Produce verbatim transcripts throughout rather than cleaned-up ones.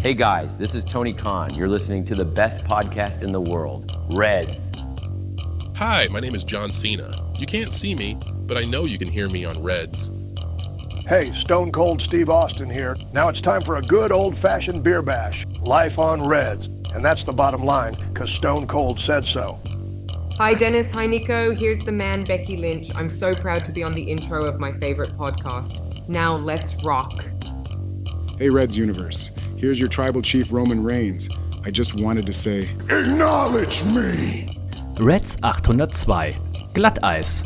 Hey guys, this is Tony Khan. You're listening to the best podcast in the world, Reds. Hi, my name is John Cena. You can't see me, but I know you can hear me on Reds. Hey, Stone Cold Steve Austin here. Now it's time for a good old-fashioned beer bash. Life on Reds. And that's the bottom line, because Stone Cold said so. Hi Dennis, hi Nico. Here's the man, Becky Lynch. I'm so proud to be on the intro of my favorite podcast. Now let's rock. Hey Reds Universe. Here's your tribal chief Roman Reigns. I just wanted to say, acknowledge me! Reds achthundertzwei. Glatteis.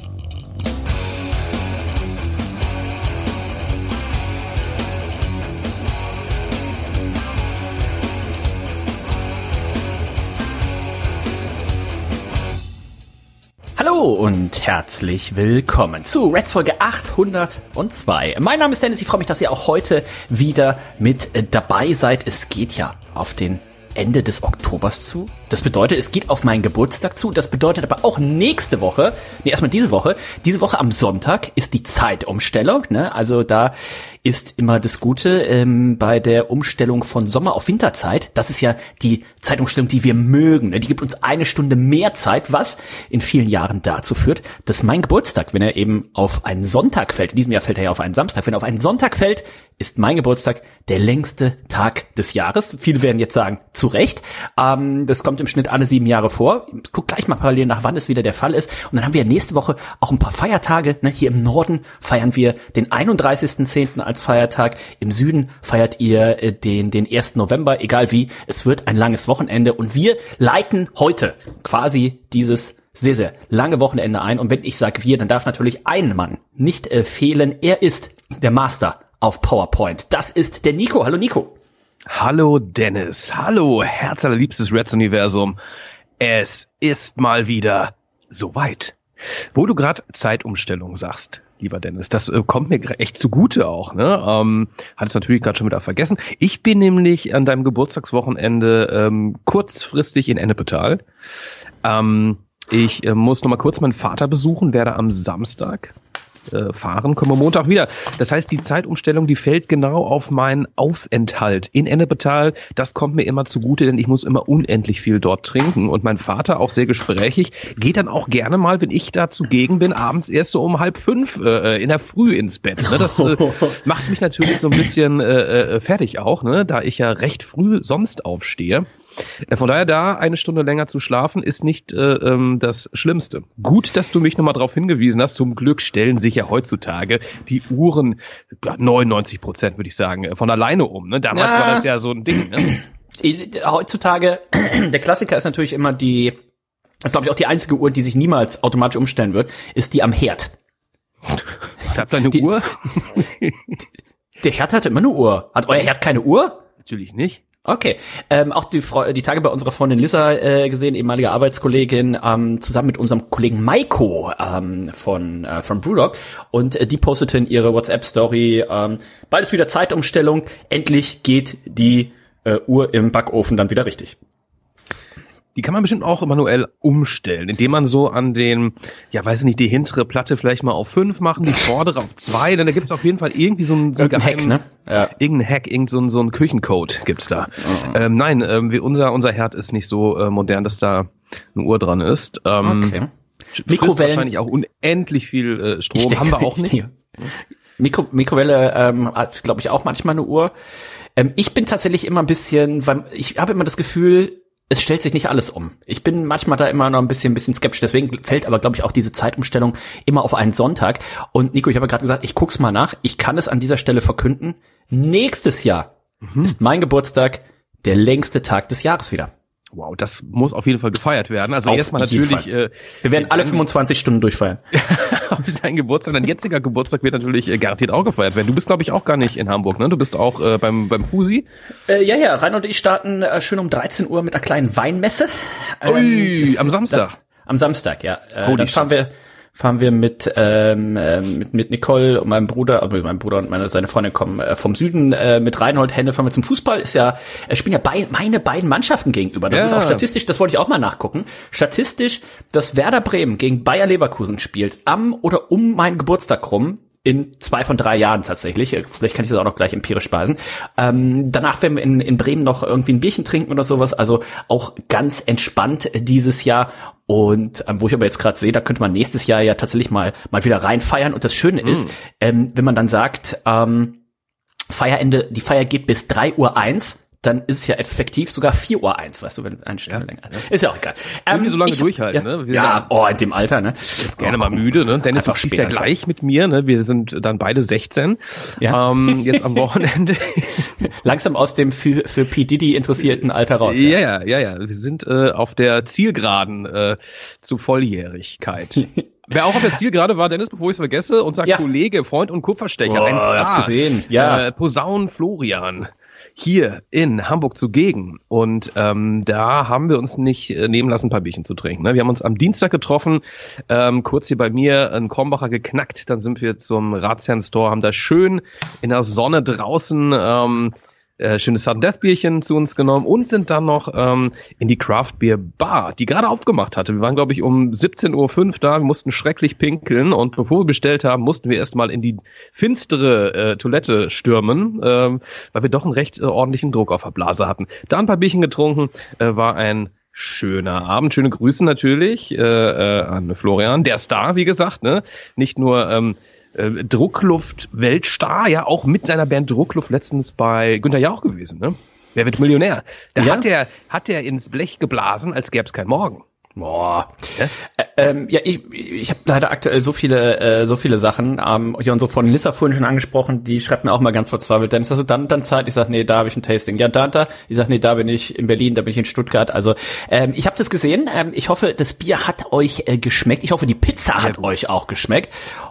Hallo und herzlich willkommen zu Reds Folge achthundertzwei. Mein Name ist Dennis, ich freue mich, dass ihr auch heute wieder mit dabei seid. Es geht ja auf den Ende des Oktobers zu. Das bedeutet, es geht auf meinen Geburtstag zu. Das bedeutet aber auch nächste Woche, nee, erstmal diese Woche, diese Woche am Sonntag ist die Zeitumstellung, ne? Also da ist immer das Gute ähm, bei der Umstellung von Sommer auf Winterzeit. Das ist ja die Zeitumstellung, die wir mögen, ne? Die gibt uns eine Stunde mehr Zeit, was in vielen Jahren dazu führt, dass mein Geburtstag, wenn er eben auf einen Sonntag fällt, in diesem Jahr fällt er ja auf einen Samstag, wenn er auf einen Sonntag fällt, ist mein Geburtstag der längste Tag des Jahres. Viele werden jetzt sagen, zu Recht. Ähm, das kommt im Schnitt alle sieben Jahre vor. Guck gleich mal parallel nach, wann es wieder der Fall ist. Und dann haben wir nächste Woche auch ein paar Feiertage. Ne? Hier im Norden feiern wir den einunddreißigsten zehnten als Feiertag. Im Süden feiert ihr äh, den, den ersten November. Egal wie, es wird ein langes Wochenende. Und wir leiten heute quasi dieses sehr, sehr lange Wochenende ein. Und wenn ich sage wir, dann darf natürlich ein Mann nicht äh, fehlen. Er ist der Master auf PowerPoint. Das ist der Nico. Hallo Nico. Hallo Dennis. Hallo Herz allerliebstes Reds-Universum. Es ist mal wieder soweit. Wo du gerade Zeitumstellung sagst, lieber Dennis, das äh, kommt mir echt zugute auch. Ne? Ähm, hat es natürlich gerade schon wieder vergessen. Ich bin nämlich an deinem Geburtstagswochenende ähm, kurzfristig in Ennepetal. Ähm, ich äh, muss noch mal kurz meinen Vater besuchen, werde am Samstag äh, fahren, kommen wir Montag wieder. Das heißt, die Zeitumstellung, die fällt genau auf meinen Aufenthalt in Ennepetal. Das kommt mir immer zugute, denn ich muss immer unendlich viel dort trinken. Und mein Vater, auch sehr gesprächig, geht dann auch gerne mal, wenn ich da zugegen bin, abends erst so um halb fünf äh, in der Früh ins Bett. Ne? Das äh, macht mich natürlich so ein bisschen äh, äh, fertig auch, ne? Da ich ja recht früh sonst aufstehe. Von daher, da eine Stunde länger zu schlafen, ist nicht äh, ähm, das Schlimmste. Gut, dass du mich nochmal darauf hingewiesen hast. Zum Glück stellen sich ja heutzutage die Uhren, neunundneunzig Prozent würde ich sagen, von alleine um. Ne? Damals ja. war das ja so ein Ding. Ne? Heutzutage, der Klassiker ist natürlich immer die, das ist glaube ich auch die einzige Uhr, die sich niemals automatisch umstellen wird, ist die am Herd. Habt ihr eine die, Uhr? Der Herd hatte immer eine Uhr. Hat euer Herd keine Uhr? Natürlich nicht. Okay, ähm, auch die, Fre- die Tage bei unserer Freundin Lisa äh, gesehen, ehemalige Arbeitskollegin, ähm, zusammen mit unserem Kollegen Maiko ähm, von äh, von Brewdog, und äh, die postete in ihre WhatsApp-Story, ähm, bald ist wieder Zeitumstellung, endlich geht die äh, Uhr im Backofen dann wieder richtig. Die kann man bestimmt auch manuell umstellen, indem man so an den, ja weiß nicht, die hintere Platte vielleicht mal auf fünf machen, die vordere auf zwei, denn da gibt's auf jeden Fall irgendwie so ein, so ein Hack, ne? Ja. Irgendein Hack, irgendein so ein, so ein Küchencode gibt's da. Oh. Ähm, nein, ähm, wie unser unser Herd ist nicht so äh, modern, dass da eine Uhr dran ist. Ähm, okay. Mikrowellen wahrscheinlich auch unendlich viel äh, Strom, denke, haben wir auch nicht. Mikro, Mikrowelle ähm, hat, glaube ich, auch manchmal eine Uhr. Ähm, ich bin tatsächlich immer ein bisschen, weil ich habe immer das Gefühl, es stellt sich nicht alles um. Ich bin manchmal da immer noch ein bisschen, ein bisschen skeptisch. Deswegen fällt aber, glaube ich, auch diese Zeitumstellung immer auf einen Sonntag. Und Nico, ich habe ja gerade gesagt, ich guck's mal nach. Ich kann es an dieser Stelle verkünden. Nächstes Jahr mhm. ist mein Geburtstag der längste Tag des Jahres wieder. Wow, das muss auf jeden Fall gefeiert werden. Also erstmal natürlich. Äh, Wir werden alle fünfundzwanzig Stunden durchfeiern. Dein Geburtstag, dein jetziger Geburtstag wird natürlich äh, garantiert auch gefeiert werden. Du bist, glaube ich, auch gar nicht in Hamburg, ne? Du bist auch äh, beim beim Fusi. Äh, ja, ja. Rainer und ich starten äh, schön um dreizehn Uhr mit einer kleinen Weinmesse. Ähm, Ui, am Samstag. Da, am Samstag, ja. Äh, dann fahren wir fahren wir mit ähm, mit mit Nicole und meinem Bruder, aber mein Bruder und meine seine Freundin kommen äh, vom Süden äh, mit Reinhold Henne, fahren wir zum Fußball. Ist ja äh, spielen ja bei, meine beiden Mannschaften gegenüber. Das ja. ist auch statistisch, das wollte ich auch mal nachgucken. Statistisch, dass Werder Bremen gegen Bayer Leverkusen spielt am oder um meinen Geburtstag rum, in zwei von drei Jahren tatsächlich. Vielleicht kann ich das auch noch gleich empirisch speisen. Ähm, danach werden wir in, in Bremen noch irgendwie ein Bierchen trinken oder sowas. Also auch ganz entspannt dieses Jahr. Und ähm, wo ich aber jetzt gerade sehe, da könnte man nächstes Jahr ja tatsächlich mal mal wieder reinfeiern. Und das Schöne mm. ist, ähm, wenn man dann sagt, ähm, Feierende, die Feier geht bis drei Uhr eins, dann ist es ja effektiv sogar vier Uhr eins, weißt du, wenn eine Stunde ja. länger. Ist ja auch egal. Ähm, wir so lange ich, durchhalten, ja, ne? Wir ja, oh, in dem Alter, ne? Gerne mal müde, ne? Dennis, du spielst ja gleich mit mir, ne? Wir sind dann beide sechzehn. Ja. Ähm, jetzt am Wochenende. Langsam aus dem für, für P. Diddy interessierten Alter raus. Ja, ja, ja, ja. Wir sind äh, auf der Zielgeraden äh, zu Volljährigkeit. Wer auch auf der Zielgerade war, Dennis, bevor ich es vergesse, unser ja. Kollege, Freund und Kupferstecher, oh, ein Star. Hab's gesehen. Ja. Äh, Posaunen Florian. Hier in Hamburg zugegen. Und ähm, da haben wir uns nicht äh, nehmen lassen, ein paar Bierchen zu trinken. Ne? Wir haben uns am Dienstag getroffen, ähm, kurz hier bei mir einen Krombacher geknackt. Dann sind wir zum Ratsherrn-Store, haben da schön in der Sonne draußen ähm, äh, schönes Sudden Death Bierchen zu uns genommen und sind dann noch ähm, in die Craft Beer Bar, die gerade aufgemacht hatte. Wir waren, glaube ich, um siebzehn Uhr fünf da, wir mussten schrecklich pinkeln und bevor wir bestellt haben, mussten wir erstmal in die finstere äh, Toilette stürmen, ähm, weil wir doch einen recht äh, ordentlichen Druck auf der Blase hatten. Da ein paar Bierchen getrunken, äh, war ein schöner Abend. Schöne Grüße natürlich äh, äh, an Florian, der Star, wie gesagt, ne? Nicht nur ähm, Äh, Druckluft-Weltstar, ja auch mit seiner Band Druckluft letztens bei Günther Jauch gewesen, ne? Wer wird Millionär? Da ja. hat er hat er ins Blech geblasen, als gäbe es kein Morgen. Boah. Ja, äh, ähm, ja ich ich habe leider aktuell so viele äh, so viele Sachen. Ähm, hier unsere Freundin Lissa vorhin schon angesprochen, die schreibt mir auch mal ganz verzweifelt, dann ist das so dann dann Zeit. Ich sag, nee, da habe ich ein Tasting. Ja, da da. Ich sag, nee, da bin ich in Berlin, da bin ich in Stuttgart. Also ähm, ich habe das gesehen. Ähm, ich hoffe, das Bier hat euch äh, geschmeckt. Ich hoffe, die Pizza hat ja, euch auch geschmeckt.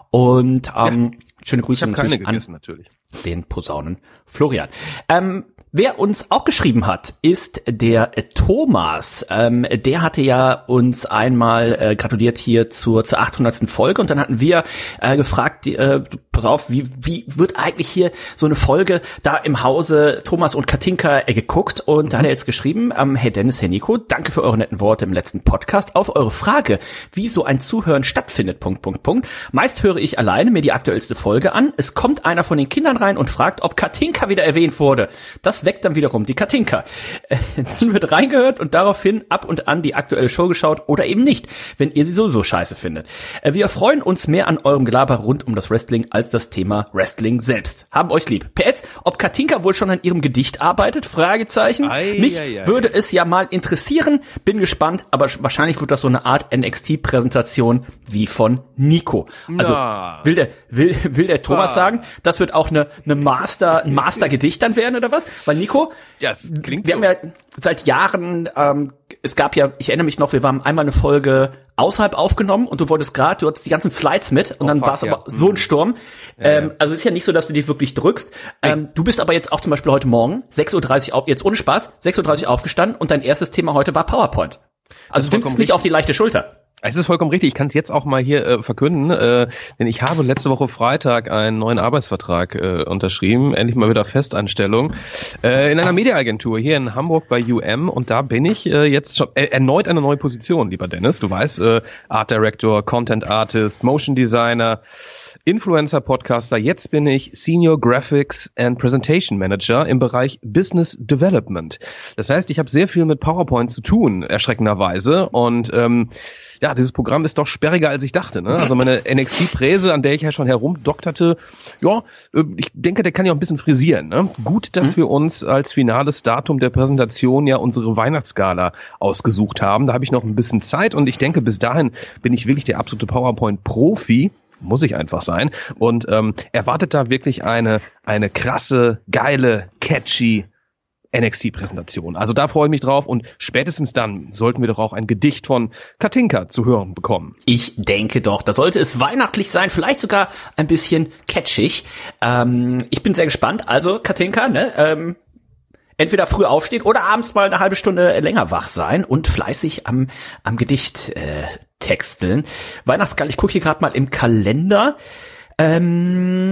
Und ähm, ja. schöne Grüße ich natürlich keine gegessen, an natürlich. den Posaunen Florian. Ähm, Wer uns auch geschrieben hat, ist der Thomas. Ähm, der hatte ja uns einmal äh, gratuliert hier zur zur achthundertsten Folge und dann hatten wir äh, gefragt, äh, pass auf, wie wie wird eigentlich hier so eine Folge da im Hause Thomas und Katinka äh, geguckt und da hat er jetzt geschrieben, ähm, hey Dennis, hey Nico, danke für eure netten Worte im letzten Podcast. Auf eure Frage, wie so ein Zuhören stattfindet, Punkt, Punkt, Punkt. Meist höre ich alleine mir die aktuellste Folge an. Es kommt einer von den Kindern rein und fragt, ob Katinka wieder erwähnt wurde. Das weckt dann wiederum die Katinka. Äh, dann wird reingehört und daraufhin ab und an die aktuelle Show geschaut oder eben nicht, wenn ihr sie sowieso scheiße findet. Äh, wir freuen uns mehr an eurem Gelaber rund um das Wrestling als das Thema Wrestling selbst. Haben euch lieb. P S, ob Katinka wohl schon an ihrem Gedicht arbeitet? Fragezeichen. Ei, Mich ei, ei, würde ei. es ja mal interessieren. Bin gespannt, aber wahrscheinlich wird das so eine Art N X T-Präsentation wie von Nico. Also Na. will der will will der Thomas ah. sagen, das wird auch eine eine Master ein Master-Gedicht dann werden oder was? Weil Nico, ja, es klingt wir so. haben ja seit Jahren, ähm, es gab ja, ich erinnere mich noch, wir haben einmal eine Folge außerhalb aufgenommen und du wolltest gerade, du hattest die ganzen Slides mit und oh, dann war es ja. aber so ein Sturm. Ja, ähm, ja. Also es ist ja nicht so, dass du dich wirklich drückst. Ähm, du bist aber jetzt auch zum Beispiel heute Morgen sechs Uhr dreißig auf, jetzt ohne Spaß, sechs Uhr dreißig aufgestanden und dein erstes Thema heute war PowerPoint. Also du nimmst es nicht auf die leichte Schulter. Es ist vollkommen richtig. Ich kann es jetzt auch mal hier äh, verkünden, äh, denn ich habe letzte Woche Freitag einen neuen Arbeitsvertrag äh, unterschrieben, endlich mal wieder Festanstellung, äh, in einer Mediaagentur hier in Hamburg bei U M und da bin ich äh, jetzt schon äh, erneut eine neue Position, lieber Dennis. Du weißt, äh, Art Director, Content Artist, Motion Designer, Influencer, Podcaster. Jetzt bin ich Senior Graphics and Presentation Manager im Bereich Business Development. Das heißt, ich habe sehr viel mit PowerPoint zu tun, erschreckenderweise und ähm, ja, dieses Programm ist doch sperriger, als ich dachte. Ne? Also meine N X T-Präse, an der ich ja schon herumdokterte, ja, ich denke, der kann ja auch ein bisschen frisieren. Ne? Gut, dass mhm. wir uns als finales Datum der Präsentation ja unsere Weihnachtsgala ausgesucht haben. Da habe ich noch ein bisschen Zeit und ich denke, bis dahin bin ich wirklich der absolute PowerPoint-Profi. Muss ich einfach sein. Und ähm, erwartet da wirklich eine eine krasse, geile, catchy N X T-Präsentation. Also da freue ich mich drauf und spätestens dann sollten wir doch auch ein Gedicht von Katinka zu hören bekommen. Ich denke doch, da sollte es weihnachtlich sein, vielleicht sogar ein bisschen catchig. Ähm, ich bin sehr gespannt. Also Katinka, ne, ähm, entweder früh aufstehen oder abends mal eine halbe Stunde länger wach sein und fleißig am am Gedicht äh, texteln. Weihnachtsgala, ich gucke hier gerade mal im Kalender. Ähm,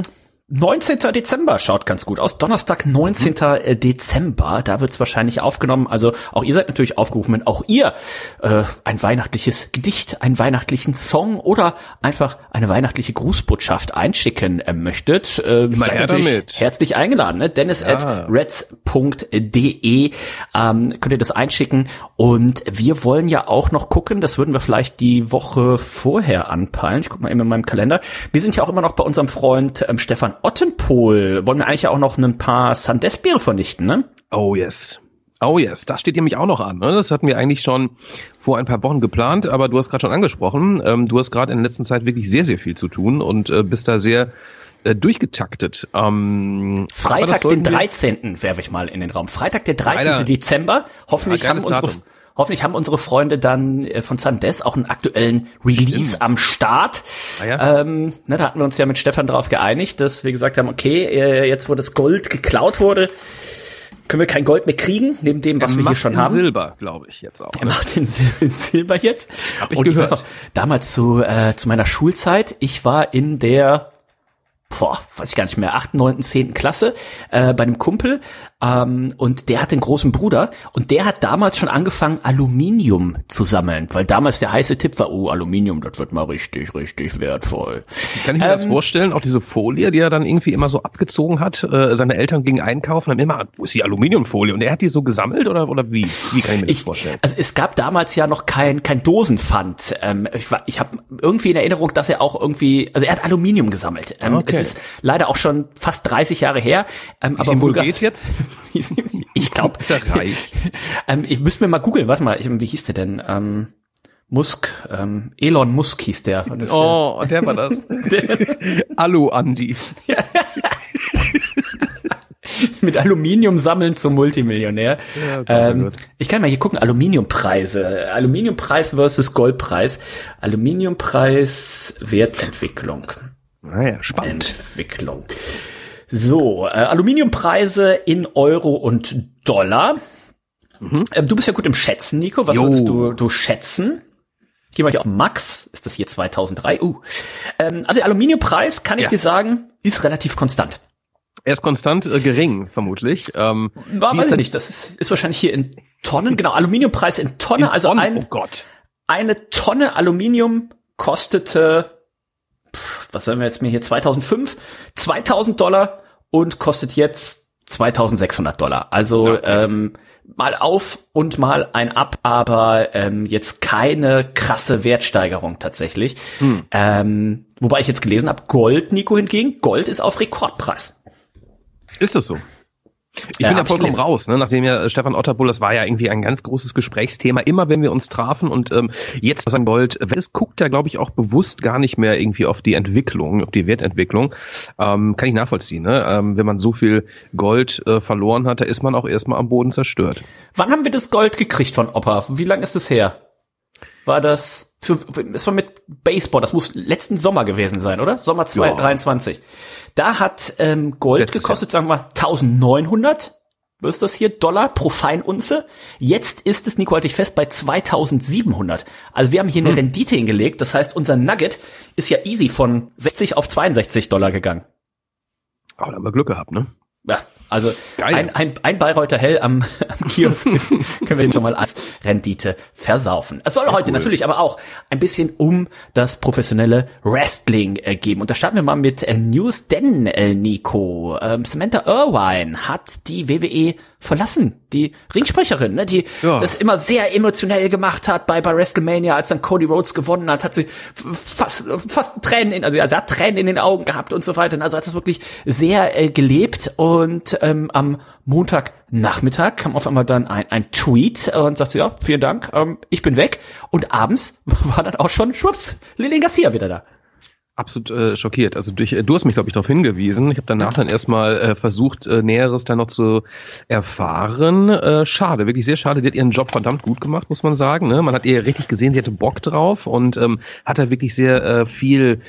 neunzehnter Dezember schaut ganz gut aus. Donnerstag, neunzehnter Dezember. Da wird's wahrscheinlich aufgenommen. Also auch ihr seid natürlich aufgerufen, wenn auch ihr äh, ein weihnachtliches Gedicht, einen weihnachtlichen Song oder einfach eine weihnachtliche Grußbotschaft einschicken äh, möchtet. Äh, Immer seid her natürlich damit. herzlich eingeladen. Ne? Dennis Ja. at reds punkt de ähm, könnt ihr das einschicken. Und wir wollen ja auch noch gucken, das würden wir vielleicht die Woche vorher anpeilen. Ich guck mal eben in meinem Kalender. Wir sind ja auch immer noch bei unserem Freund ähm, Stefan Ottenpohl. Wollen wir eigentlich ja auch noch ein paar Sandes-Biere vernichten, ne? Oh yes. Oh yes, das steht nämlich auch noch an. Ne? Das hatten wir eigentlich schon vor ein paar Wochen geplant, aber du hast gerade schon angesprochen, ähm, du hast gerade in der letzten Zeit wirklich sehr, sehr viel zu tun und äh, bist da sehr äh, durchgetaktet. Ähm, Freitag, den dreizehnten werfe ich mal in den Raum. Freitag, der dreizehnten Alter. Dezember. Hoffentlich Ja, haben geiles unsere... Datum. Hoffentlich haben unsere Freunde dann äh, von Sandes auch einen aktuellen Release Stimmt. am Start. Ah ja. ähm, ne, da hatten wir uns ja mit Stefan drauf geeinigt, dass wir gesagt haben, okay, äh, jetzt wo das Gold geklaut wurde, können wir kein Gold mehr kriegen, neben dem, was Er wir hier macht schon in haben. Silber, glaube ich, jetzt auch. Er macht den Sil in Silber jetzt. Hab ich Und ich gehört. weiß noch, damals zu, äh, zu meiner Schulzeit, ich war in der, boah, weiß ich gar nicht mehr, achten, neunten, zehnten Klasse äh, bei einem Kumpel ähm, und der hat einen großen Bruder und der hat damals schon angefangen, Aluminium zu sammeln, weil damals der heiße Tipp war, oh, Aluminium, das wird mal richtig, richtig wertvoll. Kann ich mir das Ähm, vorstellen? Auch diese Folie, die er dann irgendwie immer so abgezogen hat. Äh, seine Eltern gingen einkaufen, haben immer, wo ist die Aluminiumfolie? Und er hat die so gesammelt oder oder wie? Wie kann ich mir das Ich, vorstellen? also es gab damals ja noch kein kein Dosenpfand. Ähm, ich war- ich habe irgendwie in Erinnerung, dass er auch irgendwie, also er hat Aluminium gesammelt. Ähm, Okay. Es ist leider auch schon fast dreißig Jahre her. Ähm, Wie es ihm wohl geht jetzt? Ich glaube, Ist er reich? ähm, ich müsste mir mal googeln. Warte mal, ich, wie hieß der denn? Ähm, Musk, ähm, Elon Musk hieß der. Und das ist Oh, der war das. Alu-Andi. der mit Aluminium sammeln zum Multimillionär. Ja, Gott, ähm, oh Gott. ich kann mal hier gucken, Aluminiumpreise. Aluminiumpreis versus Goldpreis. Aluminiumpreis, Wertentwicklung. Naja, spannend. Entwicklung. So, äh, Aluminiumpreise in Euro und Dollar. Mhm. Ähm, du bist ja gut im Schätzen, Nico. Was Jo. würdest du, du schätzen? Gehen wir hier auf Max. Ist das hier zweitausenddrei? Uh. Ähm, also der Aluminiumpreis, kann ich Ja. dir sagen, ist relativ konstant. Er ist konstant äh, gering, vermutlich. Ähm, War, wie weiß ist ich denn- nicht. Das ist, ist wahrscheinlich hier in Tonnen. Genau, Aluminiumpreis in Tonne. in also Tonnen? ein, Oh Gott. eine Tonne Aluminium kostete, pff, was sagen wir jetzt mir hier, zweitausendfünf, zweitausend Dollar und kostet jetzt zweitausendsechshundert Dollar. Also Ja. ähm, mal auf und mal ein Ab, aber ähm, jetzt keine krasse Wertsteigerung tatsächlich. Hm. Ähm, wobei ich jetzt gelesen habe, Gold, Nico hingegen, Gold ist auf Rekordpreis. Ist das so? Ich Ja, bin ja hab ich vollkommen gelesen. raus, ne? Nachdem ja äh, Stefan Otterbull, das war ja irgendwie ein ganz großes Gesprächsthema, immer wenn wir uns trafen und ähm, jetzt was an Gold, das guckt er, glaube ich, auch bewusst gar nicht mehr irgendwie auf die Entwicklung, auf die Wertentwicklung. Ähm, kann ich nachvollziehen, ne? Ähm, wenn man so viel Gold äh, verloren hat, da ist man auch erstmal am Boden zerstört. Wann haben wir das Gold gekriegt von Opa? Wie lange ist das her? War das, für, das war mit Baseball, das muss letzten Sommer gewesen sein, oder? Sommer zweitausenddreiundzwanzig. Da hat ähm, Gold Letztes gekostet, sagen wir mal, eintausendneunhundert, was ist das hier, Dollar pro Feinunze. Jetzt ist es, Nico, halte ich fest, bei zweitausendsiebenhundert. Also wir haben hier eine Hm. Rendite hingelegt, das heißt, unser Nugget ist ja easy von sechzig auf zweiundsechzig Dollar gegangen. Aber da haben wir Glück gehabt, ne? Ja, also Geil. ein, ein, ein Bayreuther Hell am, am Kiosk ist, können wir ihn schon mal als Rendite versaufen. Es soll heute cool. natürlich aber auch ein bisschen um das professionelle Wrestling äh, geben. Und da starten wir mal mit äh, News, denn äh, Nico, ähm, Samantha Irvine hat die W W E verlassen, die Ringsprecherin, ne, die Ja. das immer sehr emotionell gemacht hat bei, bei WrestleMania, als dann Cody Rhodes gewonnen hat, hat sie f- fast, fast Tränen in, also sie hat Tränen in den Augen gehabt und so weiter. Also hat es wirklich sehr äh, gelebt und ähm, am Montagnachmittag kam auf einmal dann ein, ein Tweet und sagt sie, ja, vielen Dank, ähm, ich bin weg. Und abends war dann auch schon, schwupps, Lilian Garcia wieder da. Absolut äh, schockiert. Also durch, du hast mich, glaube ich, darauf hingewiesen. Ich habe danach dann erstmal äh, versucht, äh, Näheres da noch zu erfahren. Äh, schade, wirklich sehr schade. Sie hat ihren Job verdammt gut gemacht, muss man sagen. Ne? Man hat ihr richtig gesehen, sie hatte Bock drauf und ähm, hat da wirklich sehr äh, viel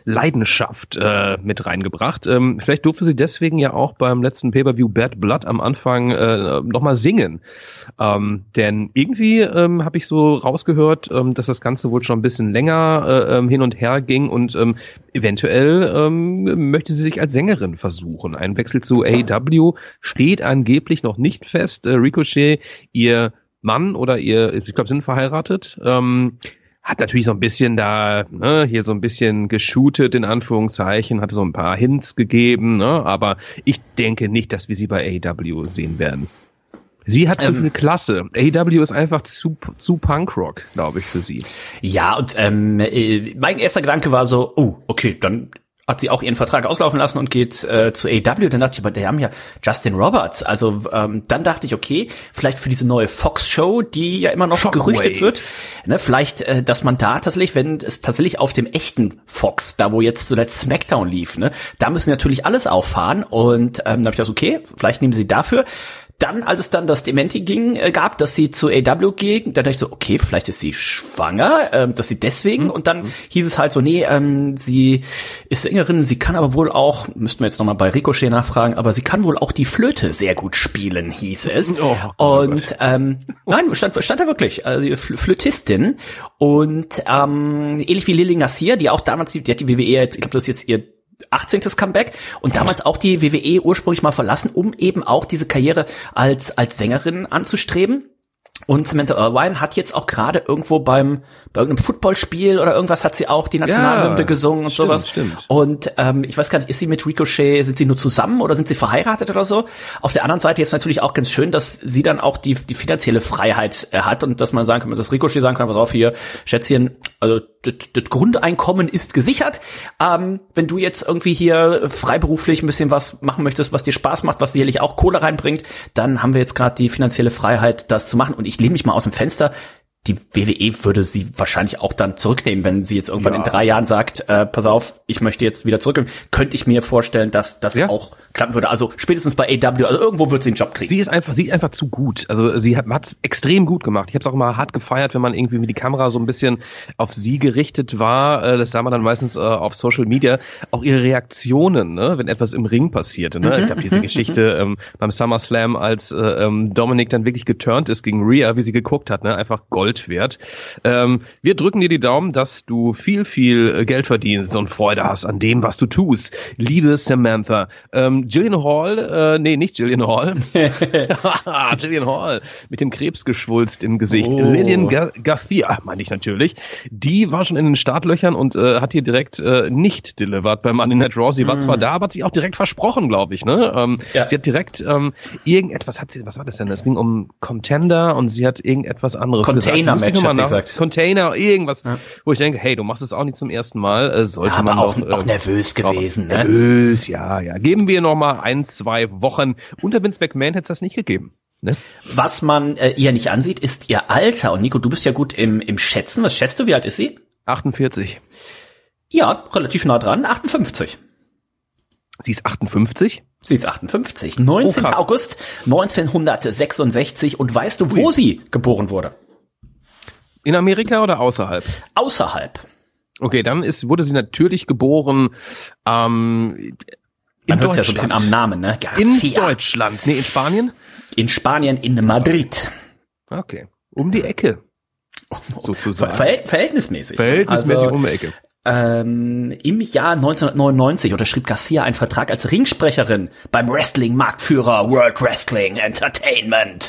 Leidenschaft äh, mit reingebracht. Ähm, vielleicht durfte sie deswegen ja auch beim letzten Pay-Per-View Bad Blood am Anfang äh, nochmal singen. Ähm, denn irgendwie ähm, habe ich so rausgehört, ähm, dass das Ganze wohl schon ein bisschen länger äh, hin und her ging und ähm, eventuell ähm, möchte sie sich als Sängerin versuchen. Ein Wechsel zu A E W steht angeblich noch nicht fest. Äh, Ricochet, ihr Mann oder ihr, ich glaube, sind verheiratet, ähm, hat natürlich so ein bisschen da, ne, hier so ein bisschen geshootet, in Anführungszeichen, hat so ein paar Hints gegeben, ne, aber ich denke nicht, dass wir sie bei A E W sehen werden. Sie hat zu ähm, viel Klasse. A E W ist einfach zu, zu Punkrock, glaube ich, für sie. Ja, und ähm, mein erster Gedanke war so, oh, okay, dann hat sie auch ihren Vertrag auslaufen lassen und geht äh, zu A E W. Dann dachte ich, aber die haben ja Justin Roberts. Also ähm, dann dachte ich, okay, vielleicht für diese neue Fox-Show, die ja immer noch Shockwave gerüchtet wird, ne, vielleicht, äh, dass man da tatsächlich, wenn es tatsächlich auf dem echten Fox, da wo jetzt zuletzt SmackDown lief, ne, da müssen sie natürlich alles auffahren. Und ähm, dann habe ich gedacht, okay, vielleicht nehmen sie dafür. Dann, als es dann das Dementi ging, äh, gab, dass sie zu A E W ging, dann dachte ich so, okay, vielleicht ist sie schwanger, ähm, dass sie deswegen, mhm. und dann hieß es halt so, nee, ähm, sie ist Sängerin, sie kann aber wohl auch, müssten wir jetzt nochmal bei Ricochet nachfragen, aber sie kann wohl auch die Flöte sehr gut spielen, hieß es. Oh, und ähm, nein, stand, stand da wirklich, also Flötistin und ähm, ähnlich wie Lily Garcia, die auch damals, die hat die W W E, ich glaube, das ist jetzt ihr achtzehntes Comeback und damals auch die W W E ursprünglich mal verlassen, um eben auch diese Karriere als als Sängerin anzustreben. Und Samantha Irvine hat jetzt auch gerade irgendwo beim bei irgendeinem Footballspiel oder irgendwas hat sie auch die Nationalhymne ja, gesungen und stimmt, sowas. Stimmt. Und ähm, ich weiß gar nicht, ist sie mit Ricochet, sind sie nur zusammen oder sind sie verheiratet oder so? Auf der anderen Seite jetzt natürlich auch ganz schön, dass sie dann auch die die finanzielle Freiheit äh, hat und dass man sagen kann, dass Ricochet sagen kann, pass auf hier, Schätzchen, also das, das Grundeinkommen ist gesichert. Ähm, wenn du jetzt irgendwie hier freiberuflich ein bisschen was machen möchtest, was dir Spaß macht, was sicherlich auch Kohle reinbringt, dann haben wir jetzt gerade die finanzielle Freiheit, das zu machen. Und ich lehne mich mal aus dem Fenster. Die W W E würde sie wahrscheinlich auch dann zurücknehmen, wenn sie jetzt irgendwann ja. in drei Jahren sagt, äh, pass auf, ich möchte jetzt wieder zurück. Könnte ich mir vorstellen, dass das ja. auch klappen würde. Also spätestens bei A E W, also irgendwo wird sie einen Job kriegen. Sie ist einfach, sie ist einfach zu gut. Also sie hat es extrem gut gemacht. Ich habe es auch immer hart gefeiert, wenn man irgendwie mit die Kamera so ein bisschen auf sie gerichtet war. Äh, das sah man dann meistens äh, auf Social Media. Auch ihre Reaktionen, ne, wenn etwas im Ring passierte. Ne? Mhm, ich glaube, diese Geschichte ähm, beim SummerSlam, als äh, ähm, Dominik dann wirklich geturnt ist gegen Rhea, wie sie geguckt hat, ne, einfach Gold wert. Ähm, wir drücken dir die Daumen, dass du viel, viel Geld verdienst und Freude hast an dem, was du tust. Liebe Samantha. Ähm, Jillian Hall, äh, nee, nicht Jillian Hall. Jillian Hall mit dem Krebsgeschwulst im Gesicht. Oh. Lillian Gar- Garcia, meine ich natürlich. Die war schon in den Startlöchern und äh, hat hier direkt äh, nicht delivered bei Monday Night Raw. Sie war mm. zwar da, aber hat sich auch direkt versprochen, glaube ich. Ne? Ähm, ja. Sie hat direkt ähm, irgendetwas, hat sie, was war das denn? Es ging um Contender und sie hat irgendetwas anderes Container gesagt. Match, hat sie gesagt. Container, irgendwas, ja. Wo ich denke, hey, du machst es auch nicht zum ersten Mal, äh, sollte ja, man aber auch, doch, auch äh, nervös gewesen, ne? Nervös, ja, ja. Geben wir noch mal ein, zwei Wochen. Unter Vince McMahon hätte es das nicht gegeben. Ne? Was man äh, ihr nicht ansieht, ist ihr Alter. Und Nico, du bist ja gut im, im Schätzen. Was schätzt du? Wie alt ist sie? achtundvierzig. Ja, relativ nah dran. achtundfünfzig. Sie ist achtundfünfzig? Sie ist achtundfünfzig. neunzehnten Oh, August neunzehnhundertsechsundsechzig. Und weißt du, wo Ui. sie geboren wurde? In Amerika oder außerhalb? Außerhalb. Okay, dann ist, wurde sie natürlich geboren ähm, in Man hört Deutschland. ja so ein bisschen am Namen, ne? Garcia. In Deutschland. Nee, in Spanien? In Spanien, in Madrid. Okay. Um die Ecke. Sozusagen. Ver- verhältnismäßig. Verhältnismäßig also, um die Ecke. Ähm, im Jahr neunzehnhundertneunundneunzig unterschrieb Garcia einen Vertrag als Ringsprecherin beim Wrestling-Marktführer World Wrestling Entertainment.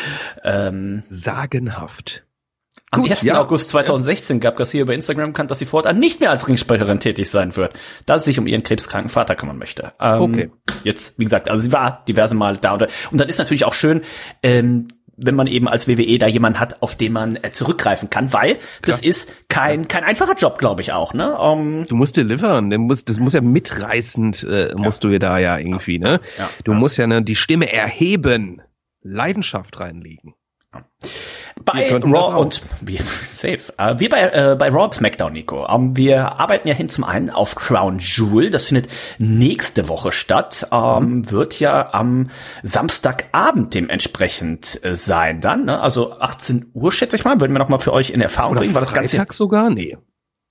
Ähm, Sagenhaft. Am Gut, ersten ja. August zweitausendsechzehn gab Garcia über Instagram bekannt, dass sie fortan nicht mehr als Ringsprecherin tätig sein wird, da sie sich um ihren krebskranken Vater kümmern möchte. Ähm, okay. Jetzt, wie gesagt, also sie war diverse Mal da. Und, und dann ist natürlich auch schön, ähm, wenn man eben als W W E da jemanden hat, auf den man äh, zurückgreifen kann, weil Klar. das ist kein kein einfacher Job, glaube ich auch, ne? Um, du musst delivern, du musst, das muss ja mitreißend, äh, musst ja. du da ja irgendwie, ne? Ja. Du ja. musst ja ne, die Stimme erheben, Leidenschaft reinlegen. Ja. Bei Raw und wir, safe. Uh, wir bei äh, bei Raw und SmackDown, Nico. Um, wir arbeiten ja hin zum einen auf Crown Jewel. Das findet nächste Woche statt. Um, mhm. Wird ja am Samstagabend dementsprechend äh, sein dann. Ne? Also achtzehn Uhr schätze ich mal. Würden wir noch mal für euch in Erfahrung Oder bringen. War das Ganze Freitag sogar? Nee.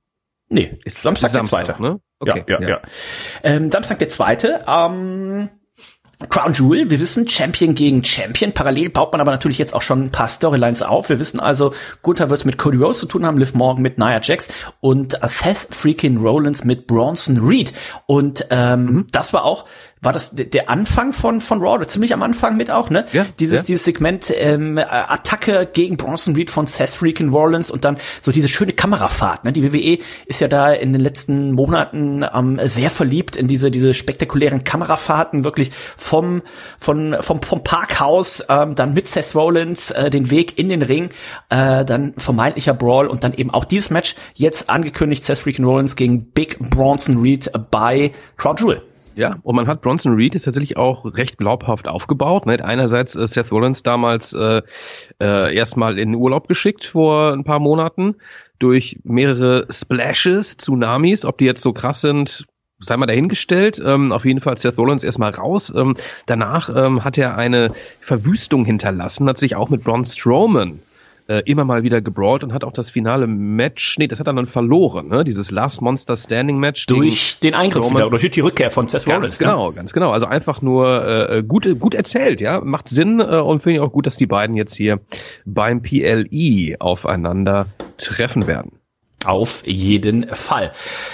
Nee, ist Samstag, Samstag der zweite. Ne? Okay, ja, ja, ja. ja. Ähm, Samstag der zweite. Ähm, Crown Jewel, wir wissen, Champion gegen Champion. Parallel baut man aber natürlich jetzt auch schon ein paar Storylines auf. Wir wissen also, Gunther wird mit Cody Rhodes zu tun haben, Liv Morgan mit Nia Jax und Seth freaking Rollins mit Bronson Reed. Und ähm, mhm. das war auch, war das der Anfang von von Raw, ziemlich am Anfang mit auch, ne? Ja, dieses ja. dieses Segment ähm, Attacke gegen Bronson Reed von Seth freaking Rollins und dann so diese schöne Kamerafahrt, ne? Die W W E ist ja da in den letzten Monaten ähm, sehr verliebt in diese diese spektakulären Kamerafahrten, wirklich vom von vom vom Parkhaus ähm, dann mit Seth Rollins äh, den Weg in den Ring, äh, dann vermeintlicher Brawl und dann eben auch dieses Match jetzt angekündigt, Seth freaking Rollins gegen Big Bronson Reed bei Crown Jewel. Ja, und man hat Bronson Reed ist tatsächlich auch recht glaubhaft aufgebaut. Ne? Einerseits äh, Seth Rollins damals äh, äh, erstmal in Urlaub geschickt vor ein paar Monaten durch mehrere Splashes, Tsunamis. Ob die jetzt so krass sind, sei mal dahingestellt. Ähm, auf jeden Fall Seth Rollins erstmal raus. Ähm, danach ähm, hat er eine Verwüstung hinterlassen, hat sich auch mit Braun Strowman immer mal wieder gebrawlt und hat auch das finale Match, nee, das hat er dann verloren, ne? Dieses Last Monster Standing Match. Durch den Eingriff wieder, oder durch die Rückkehr von Seth Rollins. Ganz genau, ganz genau. Also einfach nur äh, gut, gut erzählt, ja. Macht Sinn äh, und finde ich auch gut, dass die beiden jetzt hier beim P L E aufeinander treffen werden. Auf jeden Fall.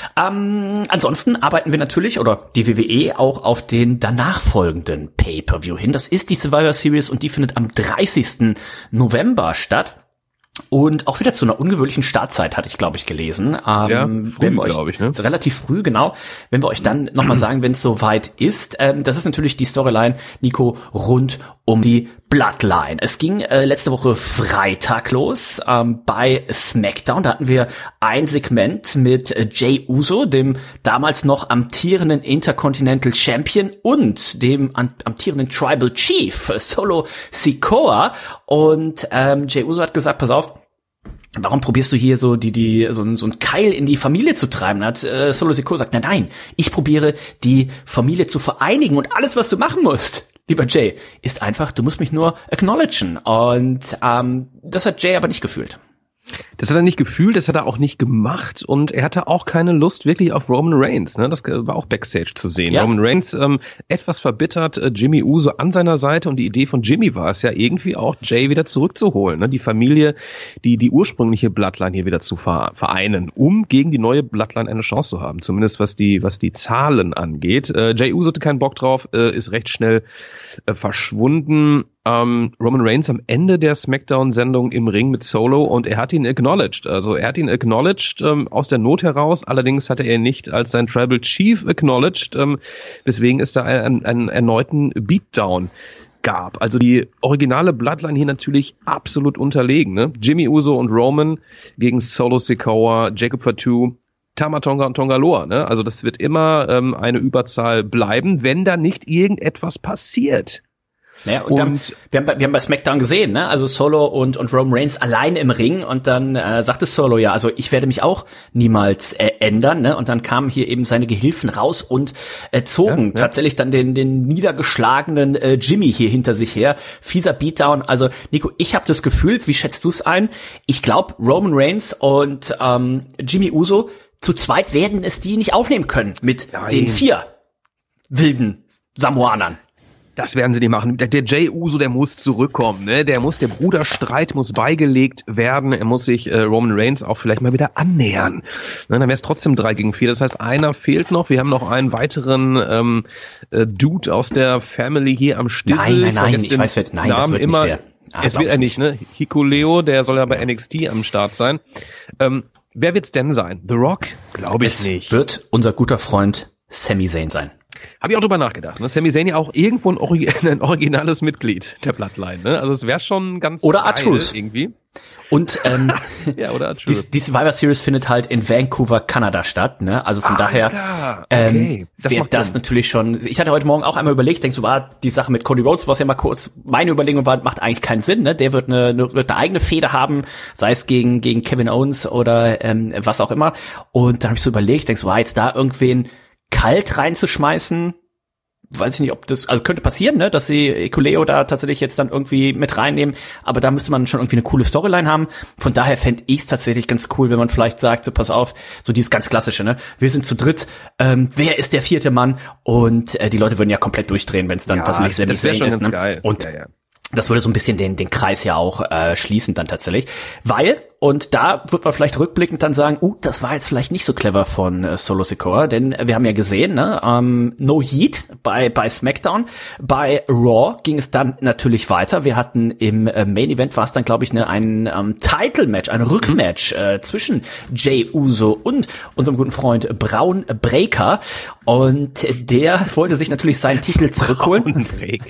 Ähm, ansonsten arbeiten wir natürlich, oder die W W E, auch auf den danach folgenden Pay-Per-View hin. Das ist die Survivor Series und die findet am dreißigsten November statt. Und auch wieder zu einer ungewöhnlichen Startzeit, hatte ich, glaube ich, gelesen. Ähm, ja, früh, glaube ich, ne? Relativ früh, genau. Wenn wir euch dann nochmal sagen, wenn es soweit ist. Ähm, das ist natürlich die Storyline, Nico, rund um die Bloodline. Es ging äh, letzte Woche Freitag los ähm, bei SmackDown. Da hatten wir ein Segment mit äh, Jey Uso, dem damals noch amtierenden Intercontinental Champion und dem an, amtierenden Tribal Chief, äh, Solo Sikoa. Und ähm, Jey Uso hat gesagt, pass auf, warum probierst du hier so die die so ein so ein Keil in die Familie zu treiben? Hat äh, Solo Sikoa gesagt, nein, nein, ich probiere die Familie zu vereinigen und alles, was du machen musst, lieber Jay, ist einfach, du musst mich nur acknowledgen. Und ähm, das hat Jay aber nicht gefühlt. Das hat er nicht gefühlt, das hat er auch nicht gemacht und er hatte auch keine Lust wirklich auf Roman Reigns. Ne? Das war auch Backstage zu sehen. Ja. Roman Reigns ähm, etwas verbittert, äh, Jimmy Uso an seiner Seite und die Idee von Jimmy war es ja irgendwie auch, Jay wieder zurückzuholen. Ne? Die Familie, die die ursprüngliche Bloodline hier wieder zu vereinen, um gegen die neue Bloodline eine Chance zu haben. Zumindest was die was die Zahlen angeht. Äh, Jey Uso hatte keinen Bock drauf, äh, ist recht schnell äh, verschwunden. Um, Roman Reigns am Ende der SmackDown-Sendung im Ring mit Solo und er hat ihn acknowledged. Also er hat ihn acknowledged ähm, aus der Not heraus. Allerdings hatte er ihn nicht als sein Tribal Chief acknowledged, ähm, weswegen es da einen, einen erneuten Beatdown gab. Also die originale Bloodline hier natürlich absolut unterlegen. Ne? Jimmy Uso und Roman gegen Solo Sikoa, Jacob Fatu, Tama Tonga und Tonga Loa. Ne? Also das wird immer ähm, eine Überzahl bleiben, wenn da nicht irgendetwas passiert. Ja, und, und dann, wir, haben bei, wir haben bei SmackDown gesehen, ne, also Solo und und Roman Reigns allein im Ring und dann äh, sagte Solo ja, also ich werde mich auch niemals äh, ändern, ne, und dann kamen hier eben seine Gehilfen raus und äh, zogen ja, ja. tatsächlich dann den den niedergeschlagenen äh, Jimmy hier hinter sich her, fieser Beatdown. Also Nico, ich habe das Gefühl, wie schätzt du es ein? Ich glaube, Roman Reigns und ähm, Jimmy Uso zu zweit werden es die nicht aufnehmen können mit Nein. den vier wilden Samoanern. Das werden sie nicht machen. Der, der Jey Uso, der muss zurückkommen, ne? Der muss, der Bruderstreit muss beigelegt werden. Er muss sich äh, Roman Reigns auch vielleicht mal wieder annähern. Ne? Dann wäre es trotzdem drei gegen vier. Das heißt, einer fehlt noch. Wir haben noch einen weiteren ähm, äh, Dude aus der Family hier am Stissel. Nein, nein, nein, ich, ich weiß, wer, nein, Namen das wird immer, nicht der. Ah, es wird er nicht, ne? Hikuleo, der soll ja bei N X T am Start sein. Ähm, wer wird's denn sein? The Rock? Glaube ich es nicht. Es wird unser guter Freund Sami Zayn sein. Habe ich auch drüber nachgedacht. Ne? Sami Zayn ja auch irgendwo ein, Origi- ein originales Mitglied der Bloodline. Ne? Also es wäre schon ganz oder geil R-Truth irgendwie. Und ähm, ja, oder die, die Survivor Series findet halt in Vancouver, Kanada statt. Ne? Also von ah, daher okay. ähm, das wäre das Sinn. Natürlich schon. Ich hatte heute Morgen auch einmal überlegt, denkst du, war die Sache mit Cody Rhodes, was ja mal kurz meine Überlegung war, macht eigentlich keinen Sinn. Ne? Der wird eine, eine, wird eine eigene Fehde haben, sei es gegen gegen Kevin Owens oder ähm, was auch immer. Und dann habe ich so überlegt, denkst du, war jetzt da irgendwen kalt reinzuschmeißen? weiß ich nicht, ob das, also könnte passieren, ne, dass sie Hikuleo da tatsächlich jetzt dann irgendwie mit reinnehmen, aber da müsste man schon irgendwie eine coole Storyline haben. Von daher fände ich es tatsächlich ganz cool, wenn man vielleicht sagt, so pass auf, so dieses ganz klassische, ne, wir sind zu dritt, ähm, wer ist der vierte Mann? Und äh, die Leute würden ja komplett durchdrehen, wenn es dann ja, tatsächlich Sami Zayn schon ist. Ganz Ne? geil. Und ja, ja. das würde so ein bisschen den den Kreis ja auch äh, schließen dann tatsächlich, weil, und da wird man vielleicht rückblickend dann sagen, uh, das war jetzt vielleicht nicht so clever von äh, Solo Sikoa, denn äh, wir haben ja gesehen, ne, ähm, No Heat bei bei SmackDown, bei Raw ging es dann natürlich weiter. Wir hatten im äh, Main Event war es dann, glaube ich, ne ein ähm, Title Match, ein Rückmatch äh, zwischen Jey Uso und unserem guten Freund Braun Breaker, und der wollte sich natürlich seinen Titel zurückholen.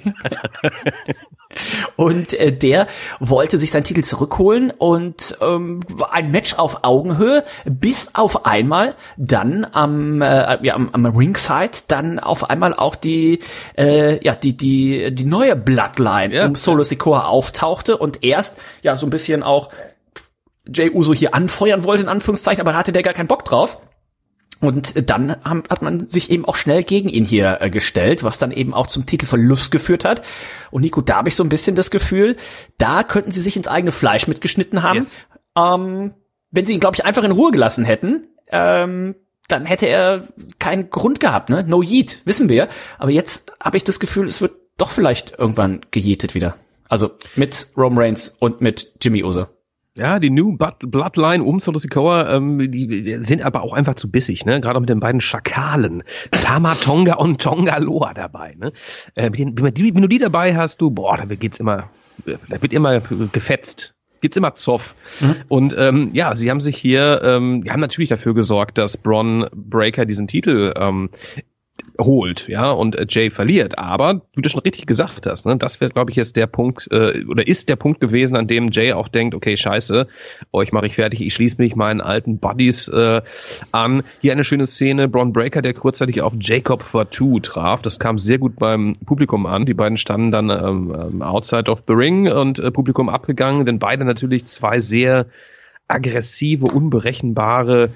Und äh, der wollte sich seinen Titel zurückholen und ähm, ein Match auf Augenhöhe, bis auf einmal dann am äh, ja am, am Ringside dann auf einmal auch die äh, ja die die die neue Bloodline ja, um Solo Sikoa auftauchte und erst ja so ein bisschen auch Jey Uso hier anfeuern wollte in Anführungszeichen, aber da hatte der gar keinen Bock drauf. Und dann hat man sich eben auch schnell gegen ihn hier äh, gestellt, was dann eben auch zum Titelverlust geführt hat. Und Nico, da habe ich so ein bisschen das Gefühl, da könnten sie sich ins eigene Fleisch mitgeschnitten haben. Yes. Ähm, wenn sie ihn, glaube ich, einfach in Ruhe gelassen hätten, ähm, dann hätte er keinen Grund gehabt, ne? No Yeet, wissen wir. Aber jetzt habe ich das Gefühl, es wird doch vielleicht irgendwann gejätet wieder. Also mit Roman Reigns und mit Jimmy Uso. Ja, die New Bloodline um Solo Sikoa, ähm, die sind aber auch einfach zu bissig, ne? Gerade auch mit den beiden Schakalen. Tama Tonga und Tonga Loa dabei, ne? Äh, wenn, du die, wenn du die dabei hast, du, boah, da geht's immer, da wird immer gefetzt. Gibt's immer Zoff. Mhm. Und ähm, ja, sie haben sich hier, ähm, die haben natürlich dafür gesorgt, dass Bron Breakker diesen Titel ähm, holt, ja, und äh, Jay verliert. Aber, wie du schon richtig gesagt hast, ne, das wäre, glaube ich, jetzt der Punkt, äh, oder ist der Punkt gewesen, an dem Jay auch denkt, okay, scheiße, euch mache ich fertig, ich schließe mich meinen alten Buddies äh, an. Hier eine schöne Szene, Bron Breakker, der kurzzeitig auf Jacob Fatu traf. Das kam sehr gut beim Publikum an. Die beiden standen dann ähm, outside of the ring und äh, Publikum abgegangen, denn beide natürlich zwei sehr aggressive, unberechenbare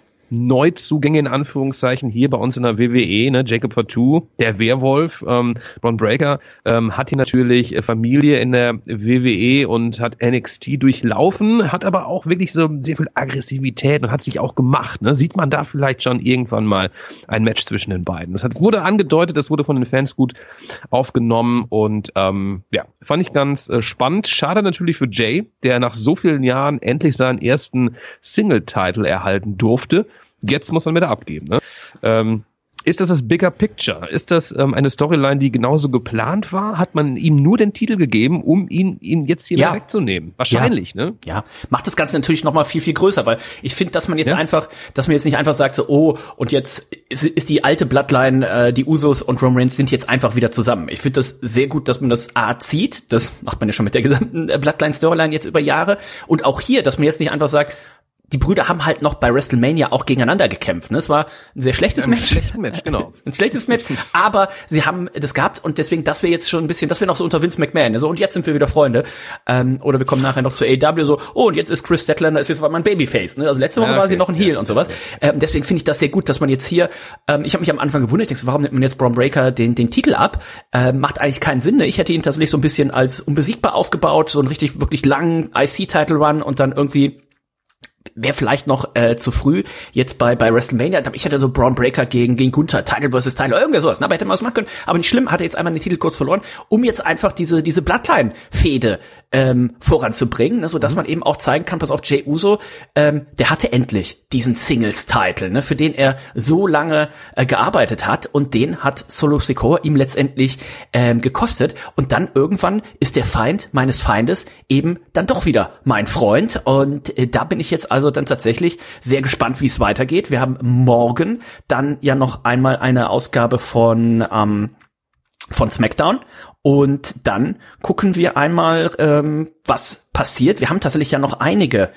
Neuzugänge in Anführungszeichen hier bei uns in der W W E, ne, Jacob Fatu, der Werwolf, ähm, Bron Breakker, ähm, hat hier natürlich Familie in der W W E und hat N X T durchlaufen, hat aber auch wirklich so sehr viel Aggressivität und hat sich auch gemacht, ne, sieht man da vielleicht schon irgendwann mal ein Match zwischen den beiden. Das hat, es wurde angedeutet, das wurde von den Fans gut aufgenommen und, ähm, ja, fand ich ganz äh, spannend. Schade natürlich für Jay, der nach so vielen Jahren endlich seinen ersten Single-Title erhalten durfte. Jetzt muss man wieder abgeben. Ne? Ähm, ist das das Bigger Picture? Ist das ähm, eine Storyline, die genauso geplant war? Hat man ihm nur den Titel gegeben, um ihn, ihn jetzt hier ja. wegzunehmen? Wahrscheinlich, ja. ne? Ja, macht das Ganze natürlich noch mal viel, viel größer, weil ich finde, dass man jetzt ja. einfach, dass man jetzt nicht einfach sagt so, oh, und jetzt ist, ist die alte Bloodline, äh, die Usos und Roman Reigns sind jetzt einfach wieder zusammen. Ich finde das sehr gut, dass man das A zieht. Das macht man ja schon mit der gesamten Bloodline-Storyline jetzt über Jahre. Und auch hier, dass man jetzt nicht einfach sagt, die Brüder haben halt noch bei WrestleMania auch gegeneinander gekämpft. Ne? Es war ein sehr schlechtes ja, ein Match. Schlechtes Match, genau. ein schlechtes Match, aber sie haben das gehabt und deswegen, das wäre jetzt schon ein bisschen, das wäre noch so unter Vince McMahon. Ne? So, und jetzt sind wir wieder Freunde. Ähm, oder wir kommen nachher noch zu A E W so, oh, und jetzt ist Chris Statlander, ist jetzt mal ein Babyface. Ne? Also letzte Woche ja, okay. war sie noch ein Heel ja, und sowas. Ähm, deswegen finde ich das sehr gut, dass man jetzt hier, ähm, ich habe mich am Anfang gewundert, ich denke so, warum nimmt man jetzt Bron Breakker den, den Titel ab? Ähm, macht eigentlich keinen Sinn. Ne? Ich hätte ihn tatsächlich so ein bisschen als unbesiegbar aufgebaut, so einen richtig, wirklich langen I C-Title-Run und dann irgendwie wäre vielleicht noch äh, zu früh jetzt bei bei WrestleMania. Ich hatte so Bron Breakker gegen gegen Gunther, Title versus Title, irgendwer sowas. Aber hätte man was machen können. Aber nicht schlimm, hat er jetzt einmal den Titel kurz verloren, um jetzt einfach diese diese Bloodline-Fehde ähm, voranzubringen, ne, so dass man eben auch zeigen kann, pass auf, Jey Uso, ähm, der hatte endlich diesen Singles-Title, ne, für den er so lange äh, gearbeitet hat, und den hat Solo Sikoa ihm letztendlich ähm, gekostet. Und dann irgendwann ist der Feind meines Feindes eben dann doch wieder mein Freund. Und äh, da bin ich jetzt also dann tatsächlich sehr gespannt, wie es weitergeht. Wir haben morgen dann ja noch einmal eine Ausgabe von ähm, von SmackDown. Und dann gucken wir einmal, ähm, was passiert. Wir haben tatsächlich ja noch einige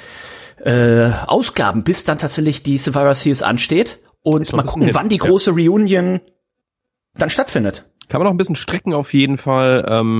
äh, Ausgaben, bis dann tatsächlich die Survivor Series ansteht. Und mal gucken, wann die große ja. Reunion dann stattfindet. Kann man noch ein bisschen strecken auf jeden Fall. Ähm,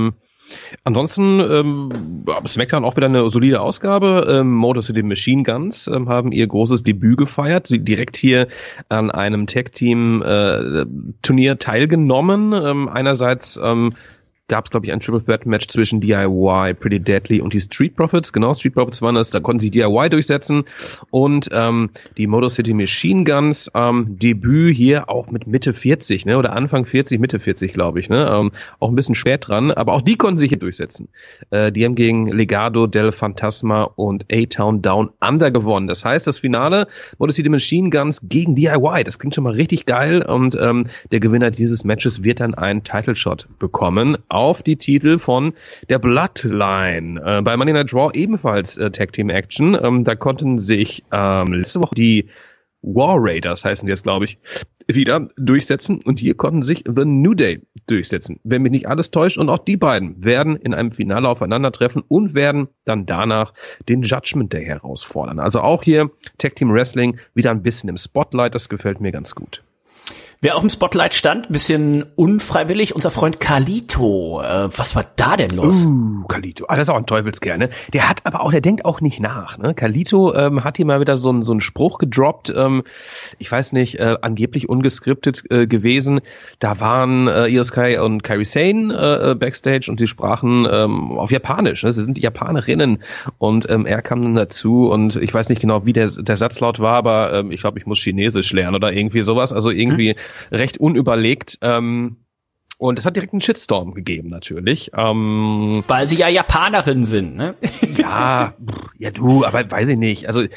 Ansonsten ähm, SmackDown auch wieder eine solide Ausgabe. Ähm, Motor City Machine Guns ähm, haben ihr großes Debüt gefeiert, direkt hier an einem Tag-Team-Turnier äh, teilgenommen. Ähm, einerseits ähm, gab es, glaube ich, ein Triple Threat Match zwischen D I Y, Pretty Deadly und die Street Profits. Genau, Street Profits waren das, da konnten sich D I Y durchsetzen. Und ähm, die Motor City Machine Guns, ähm, Debüt hier auch mit Mitte vierzig, ne? Oder Anfang vierzig, Mitte vierzig, glaube ich, ne? Ähm, auch ein bisschen spät dran, aber auch die konnten sich hier durchsetzen. Äh, die haben gegen Legado del Fantasma und A-Town Down Under gewonnen. Das heißt, das Finale Motor City Machine Guns gegen D I Y, das klingt schon mal richtig geil. Und ähm, der Gewinner dieses Matches wird dann einen Title Shot bekommen auf die Titel von der Bloodline. Äh, bei Monday Night Raw ebenfalls äh, Tag Team Action. Ähm, da konnten sich ähm, letzte Woche die War Raiders, heißen die jetzt, glaube ich, wieder durchsetzen. Und hier konnten sich The New Day durchsetzen. Wenn mich nicht alles täuscht. Und auch die beiden werden in einem Finale aufeinandertreffen und werden dann danach den Judgment Day herausfordern. Also auch hier Tag Team Wrestling wieder ein bisschen im Spotlight. Das gefällt mir ganz gut. Wer auch im Spotlight stand, ein bisschen unfreiwillig, unser Freund Carlito. Äh, was war da denn los? Uh, Carlito. Ah, das ist auch ein Teufelskerl, ne? Der hat aber auch, der denkt auch nicht nach, ne? Carlito ähm, hat hier mal wieder so, so einen Spruch gedroppt, ähm, ich weiß nicht, äh, angeblich ungeskriptet äh, gewesen. Da waren äh, Io Sky und Kairi Sane äh, backstage und sie sprachen ähm, auf Japanisch, ne? Sie sind Japanerinnen und ähm, er kam dann dazu und ich weiß nicht genau, wie der, der Satzlaut war, aber ähm, ich glaube, ich muss Chinesisch lernen oder irgendwie sowas, also irgendwie hm. recht unüberlegt. Ähm, und es hat direkt einen Shitstorm gegeben, natürlich. Ähm, Weil sie ja Japanerinnen sind, ne? Ja, ja du, aber weiß ich nicht. Also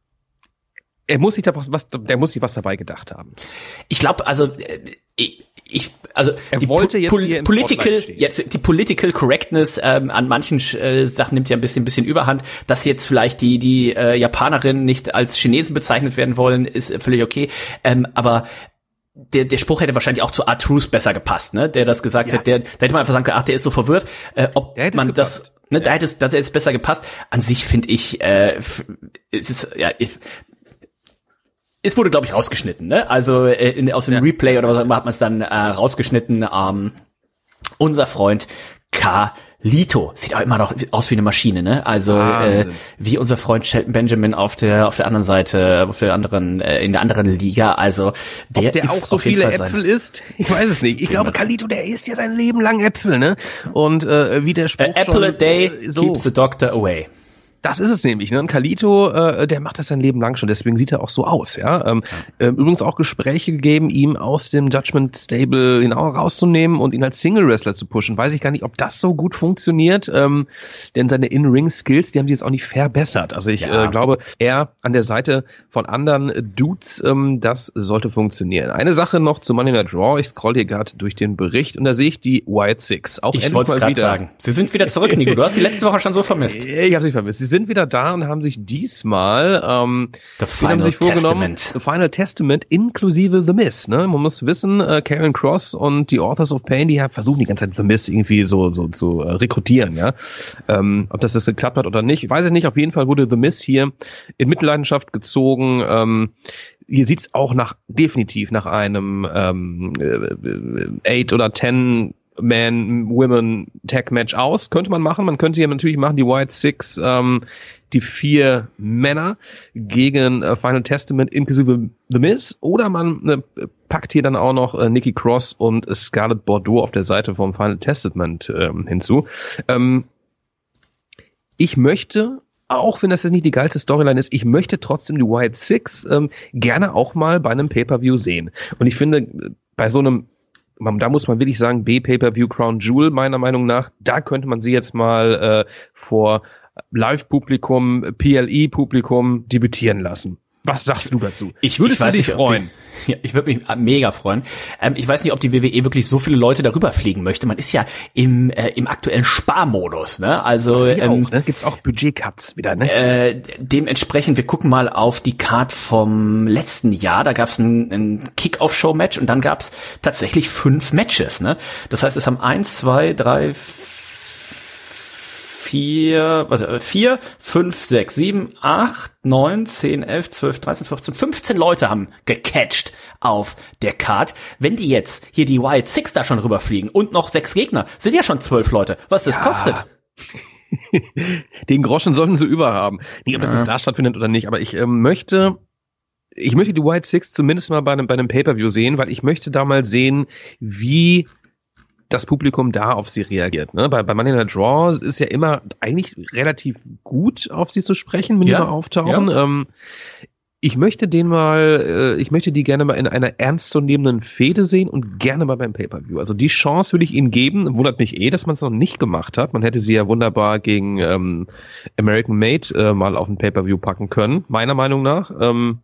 er muss sich da was, was der muss sich was dabei gedacht haben. Ich glaube, also ich, ich also er die wollte jetzt Pol- hier im political jetzt die Political Correctness ähm, an manchen äh, Sachen nimmt ja ein bisschen ein bisschen Überhand, dass jetzt vielleicht die die äh, Japanerinnen nicht als Chinesen bezeichnet werden wollen, ist völlig okay, ähm, aber Der, der Spruch hätte wahrscheinlich auch zu R-Truth besser gepasst, ne? Der das gesagt ja. hat, der, da hätte man einfach sagen können, ach, der ist so verwirrt, äh, ob man das, ne, ja. da hätte es, da hätte es besser gepasst. An sich finde ich, äh, es ist, ja, ich, es wurde, glaube ich, rausgeschnitten, ne? Also äh, in, aus dem ja. Replay oder was auch immer hat man es dann äh, rausgeschnitten. Ähm, unser Freund Carlito sieht auch immer noch aus wie eine Maschine, ne? Also äh, wie unser Freund Shelton Benjamin auf der auf der anderen Seite, auf der anderen äh, in der anderen Liga. Also der, Ob der ist auch so auf jeden viele Fall Äpfel isst? Ich weiß es nicht. Ich glaube, Carlito, der isst ja sein Leben lang Äpfel, ne? Und äh, wie der Spruch uh, Apple schon, a day äh, so. keeps the doctor away. Das ist es nämlich, ne? Und Carlito, äh, der macht das sein Leben lang schon, deswegen sieht er auch so aus, ja. Ähm, ja. Ähm, übrigens auch Gespräche gegeben, ihm aus dem Judgment Stable genau rauszunehmen und ihn als Single-Wrestler zu pushen. Weiß ich gar nicht, ob das so gut funktioniert, ähm, denn seine In-Ring-Skills, die haben sich jetzt auch nicht verbessert. Also ich ja. äh, glaube, er an der Seite von anderen Dudes, ähm, das sollte funktionieren. Eine Sache noch zu Monday Night Raw, ich scroll hier gerade durch den Bericht und da sehe ich die Wyatt Six. Auch ich wollte es gerade sagen. Sie sind wieder zurück, Nico. Du hast die letzte Woche schon so vermisst. Ich habe sie vermisst. Sie sind wieder da und haben sich diesmal ähm, The Final haben sich vorgenommen, Testament. The Final Testament inklusive The Miz. Ne? Man muss wissen, äh, Karrion Kross und die Authors of Pain, die versuchen die ganze Zeit The Miz irgendwie so so zu äh, rekrutieren. Ja, ähm, ob das das geklappt hat oder nicht, weiß ich nicht. Auf jeden Fall wurde The Miz hier in Mitleidenschaft gezogen. Ähm, hier sieht's auch nach definitiv nach einem ähm, eight oder ten Man-Women-Tag-Match aus. Könnte man machen. Man könnte hier natürlich machen, die Wyatt Six, ähm, die vier Männer gegen äh, Final Testament inklusive The Miz. Oder man äh, packt hier dann auch noch äh, Nikki Cross und Scarlett Bordeaux auf der Seite vom Final Testament ähm, hinzu. Ähm, ich möchte, auch wenn das jetzt nicht die geilste Storyline ist, ich möchte trotzdem die Wyatt Six ähm, gerne auch mal bei einem Pay-Per-View sehen. Und ich finde, bei so einem da muss man wirklich sagen, B-Pay-Per-View Crown Jewel, meiner Meinung nach, da könnte man sie jetzt mal äh, vor Live-Publikum, P L E-Publikum debütieren lassen. Was sagst du dazu? Ich würde dich nicht, freuen? Ich, ja, ich würde mich mega freuen. Ähm, ich weiß nicht, ob die W W E wirklich so viele Leute darüber fliegen möchte. Man ist ja im äh, im aktuellen Sparmodus, ne? Also ja, ähm, auch, ne? Gibt's auch Budget-Cuts wieder, ne? Äh, dementsprechend, wir gucken mal auf die Card vom letzten Jahr. Da gab's ein, ein Kick-Off-Show-Match und dann gab's tatsächlich fünf Matches, ne? Das heißt, es haben eins, zwei, drei, vier, warte, vier, fünf, sechs, sieben, acht, neun, zehn, elf, zwölf, dreizehn, vierzehn, fünfzehn Leute haben gecatcht auf der Card. Wenn die jetzt hier die Wild Six da schon rüberfliegen und noch sechs Gegner, sind ja schon zwölf Leute. Was das ja. kostet? Den Groschen sollten sie überhaben. Nie, ob ja. das da stattfindet oder nicht, aber ich ähm, möchte ich möchte die Wild Six zumindest mal bei einem, bei einem Pay-Per-View sehen, weil ich möchte da mal sehen, wie das Publikum da auf sie reagiert. Ne? Bei, bei Money in the Draw ist ja immer eigentlich relativ gut auf sie zu sprechen, wenn ja. die mal auftauchen. Ja. Ähm, ich möchte den mal, äh, ich möchte die gerne mal in einer ernstzunehmenden Fehde sehen und gerne mal beim Pay-Per-View. Also die Chance würde ich ihnen geben. Wundert mich eh, dass man es noch nicht gemacht hat. Man hätte sie ja wunderbar gegen ähm, American Made äh, mal auf ein Pay-Per-View packen können, meiner Meinung nach. Ähm,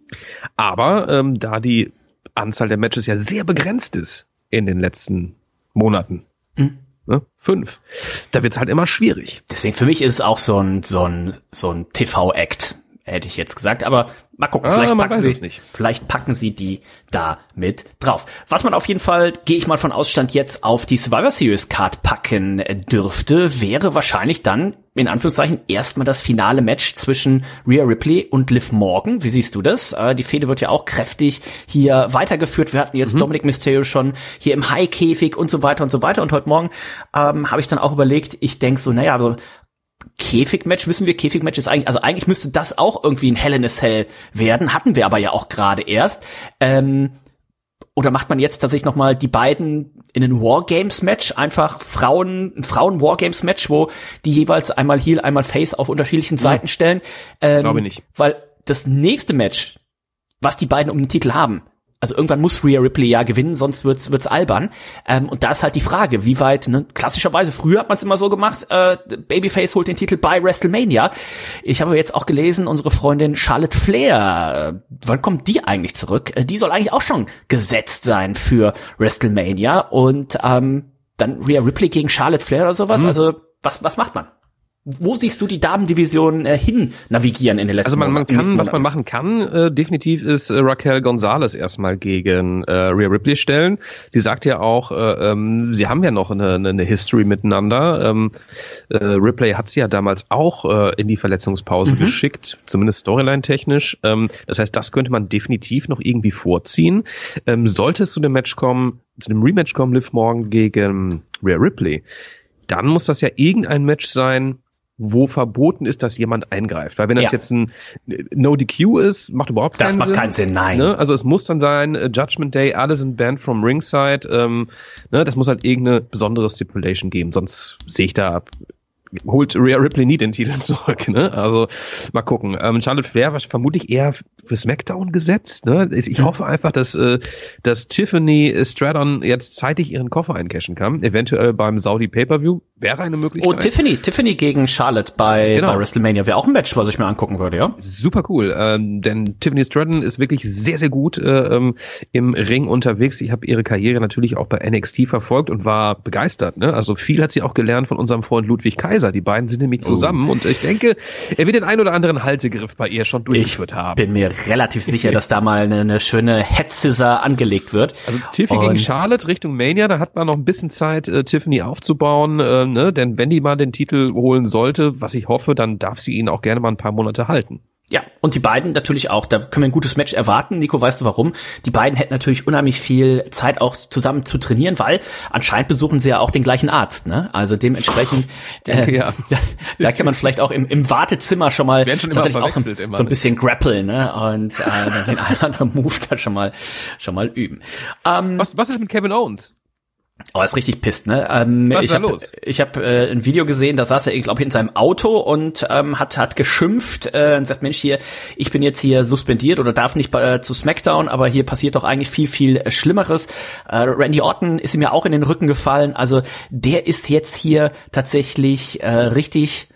aber ähm, da die Anzahl der Matches ja sehr begrenzt ist in den letzten Monaten, mhm. ne? Fünf, da wird's halt immer schwierig. Deswegen für mich ist es auch so ein so ein so ein T V-Act, hätte ich jetzt gesagt. Aber mal gucken, vielleicht, ah, packen sie, vielleicht packen sie die da mit drauf. Was man auf jeden Fall, gehe ich mal von Ausstand jetzt auf die Survivor Series Card packen dürfte, wäre wahrscheinlich dann in Anführungszeichen erstmal das finale Match zwischen Rhea Ripley und Liv Morgan. Wie siehst du das? Die Fehde wird ja auch kräftig hier weitergeführt. Wir hatten jetzt mhm. Dominic Mysterio schon hier im High-Käfig und so weiter und so weiter. Und heute Morgen ähm, habe ich dann auch überlegt, ich denke so, naja, also Käfigmatch, wissen wir, Käfigmatch ist eigentlich, also eigentlich müsste das auch irgendwie ein Hell in a Cell werden, hatten wir aber ja auch gerade erst. Ähm, oder macht man jetzt tatsächlich nochmal die beiden in ein Wargames-Match, einfach Frauen, ein Frauen-Wargames-Match, wo die jeweils einmal Heel, einmal Face auf unterschiedlichen Seiten stellen? Ähm, Glaube ich nicht. Weil das nächste Match, was die beiden um den Titel haben, also irgendwann muss Rhea Ripley ja gewinnen, sonst wird's wird's albern. Ähm, und da ist halt die Frage, wie weit, ne, klassischerweise, früher hat man es immer so gemacht, äh, Babyface holt den Titel bei WrestleMania. Ich habe jetzt auch gelesen, unsere Freundin Charlotte Flair, äh, wann kommt die eigentlich zurück? Äh, die soll eigentlich auch schon gesetzt sein für WrestleMania. Und ähm, dann Rhea Ripley gegen Charlotte Flair oder sowas. Mhm. Also was was macht man? Wo siehst du die Damendivision äh, hin navigieren in den letzten Monaten? Also man, man kann, Monaten? was man machen kann, äh, definitiv ist äh, Raquel Gonzalez erstmal gegen äh, Rhea Ripley stellen. Sie sagt ja auch, äh, ähm, sie haben ja noch eine, eine History miteinander. Ähm, äh, Ripley hat sie ja damals auch äh, in die Verletzungspause mhm. geschickt, zumindest Storyline-technisch. Ähm, das heißt, das könnte man definitiv noch irgendwie vorziehen. Ähm, sollte es zu dem Match kommen, zu dem Rematch kommen, Liv Morgan gegen Rhea Ripley, dann muss das ja irgendein Match sein, wo verboten ist, dass jemand eingreift. Weil wenn das ja. jetzt ein No-D Q ist, macht überhaupt keinen Sinn. Das macht keinen Sinn, nein. Ne? Also es muss dann sein, uh, Judgment Day, alle sind banned from Ringside. Ähm, ne? Das muss halt irgendeine besondere Stipulation geben, sonst sehe ich da, holt Rhea Ripley nie den Titel zurück. Ne? Also mal gucken. Ähm, Charlotte Flair war vermutlich eher für SmackDown gesetzt. Ne? Ich hoffe einfach, dass, äh, dass Tiffany Stratton jetzt zeitig ihren Koffer eincashen kann. Eventuell beim Saudi Pay-Per-View wäre eine Möglichkeit. Oh, Tiffany, Tiffany gegen Charlotte bei, genau. bei WrestleMania wäre auch ein Match, was ich mir angucken würde, ja? Super cool, ähm, denn Tiffany Stratton ist wirklich sehr, sehr gut äh, ähm, im Ring unterwegs. Ich habe ihre Karriere natürlich auch bei N X T verfolgt und war begeistert. Ne? Also viel hat sie auch gelernt von unserem Freund Ludwig Kaiser. Die beiden sind nämlich zusammen oh. und ich denke, er wird den ein oder anderen Haltegriff bei ihr schon durchgeführt ich haben. Ich bin mir relativ sicher, dass da mal eine, eine schöne Head-Scissor angelegt wird. Also Tiffany und gegen Charlotte Richtung Mania, da hat man noch ein bisschen Zeit, äh, Tiffany aufzubauen, äh, ne? Denn wenn die mal den Titel holen sollte, was ich hoffe, dann darf sie ihn auch gerne mal ein paar Monate halten. Ja, und die beiden natürlich auch, da können wir ein gutes Match erwarten. Nico, weißt du warum? Die beiden hätten natürlich unheimlich viel Zeit auch zusammen zu trainieren, weil anscheinend besuchen sie ja auch den gleichen Arzt, ne? Also dementsprechend, denke, äh, ja. da, da kann man vielleicht auch im, im Wartezimmer schon mal schon tatsächlich auch so, immer, so ein bisschen grappeln, ne? Und äh, dann den einen oder anderen Move da schon mal schon mal üben. Ähm, was, was ist mit Kevin Owens? Oh, ist richtig pisst, ne? Ähm, Was ist ich da hab, los? Ich habe äh, ein Video gesehen, da saß er, glaube ich, in seinem Auto und ähm, hat hat geschimpft äh, und sagt, Mensch, hier, ich bin jetzt hier suspendiert oder darf nicht äh, zu SmackDown, aber hier passiert doch eigentlich viel, viel äh, Schlimmeres. Äh, Randy Orton ist ihm ja auch in den Rücken gefallen, also der ist jetzt hier tatsächlich äh, richtig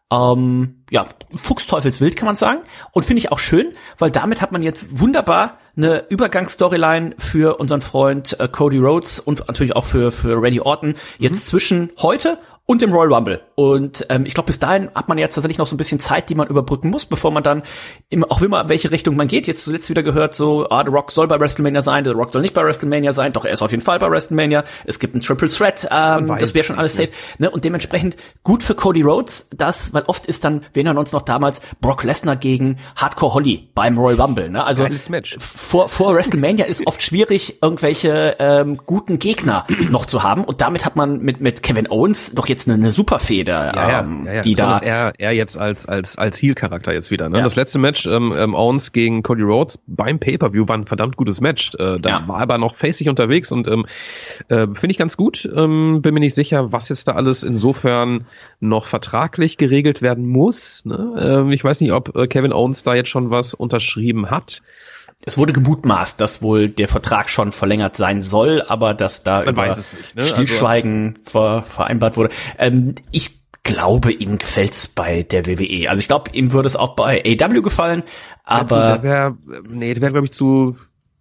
ähm, ja, Fuchsteufelswild, kann man sagen. Und finde ich auch schön, weil damit hat man jetzt wunderbar eine Übergangsstoryline für unseren Freund äh, Cody Rhodes und natürlich auch für für Randy Orton jetzt mhm. zwischen heute und dem Royal Rumble. Und ähm, ich glaube, bis dahin hat man jetzt tatsächlich noch so ein bisschen Zeit, die man überbrücken muss, bevor man dann, immer, auch immer welche Richtung man geht. Jetzt zuletzt wieder gehört so, ah, The Rock soll bei WrestleMania sein, The Rock soll nicht bei WrestleMania sein, doch er ist auf jeden Fall bei WrestleMania. Es gibt einen Triple Threat, ähm, das wäre schon alles safe. Ne? Und dementsprechend gut für Cody Rhodes, das, weil oft ist dann, wir erinnern uns noch damals, Brock Lesnar gegen Hardcore Holly beim Royal Rumble. Ne? Also vor, vor WrestleMania ist oft schwierig, irgendwelche ähm, guten Gegner noch zu haben. Und damit hat man mit mit Kevin Owens doch jetzt eine, eine super Feder, ja, ähm, ja, ja, ja. die da er, er jetzt als als als Heel-Charakter jetzt wieder. Ne? Ja. Das letzte Match ähm, ähm, Owens gegen Cody Rhodes beim Pay-Per-View war ein verdammt gutes Match. Äh, da Ja. war aber noch facig unterwegs und ähm, äh, finde ich ganz gut. Ähm, bin mir nicht sicher, was jetzt da alles insofern noch vertraglich geregelt werden muss. Ne? Ähm, ich weiß nicht, ob äh, Kevin Owens da jetzt schon was unterschrieben hat. Es wurde gemutmaßt, dass wohl der Vertrag schon verlängert sein soll, aber dass da Man über weiß es nicht, ne? Stillschweigen also, ver, vereinbart wurde. Ähm, ich glaube, ihm gefällt's bei der W W E. Also ich glaube, ihm würde es auch bei A E W gefallen, aber der wär, nee, der wäre glaube ich zu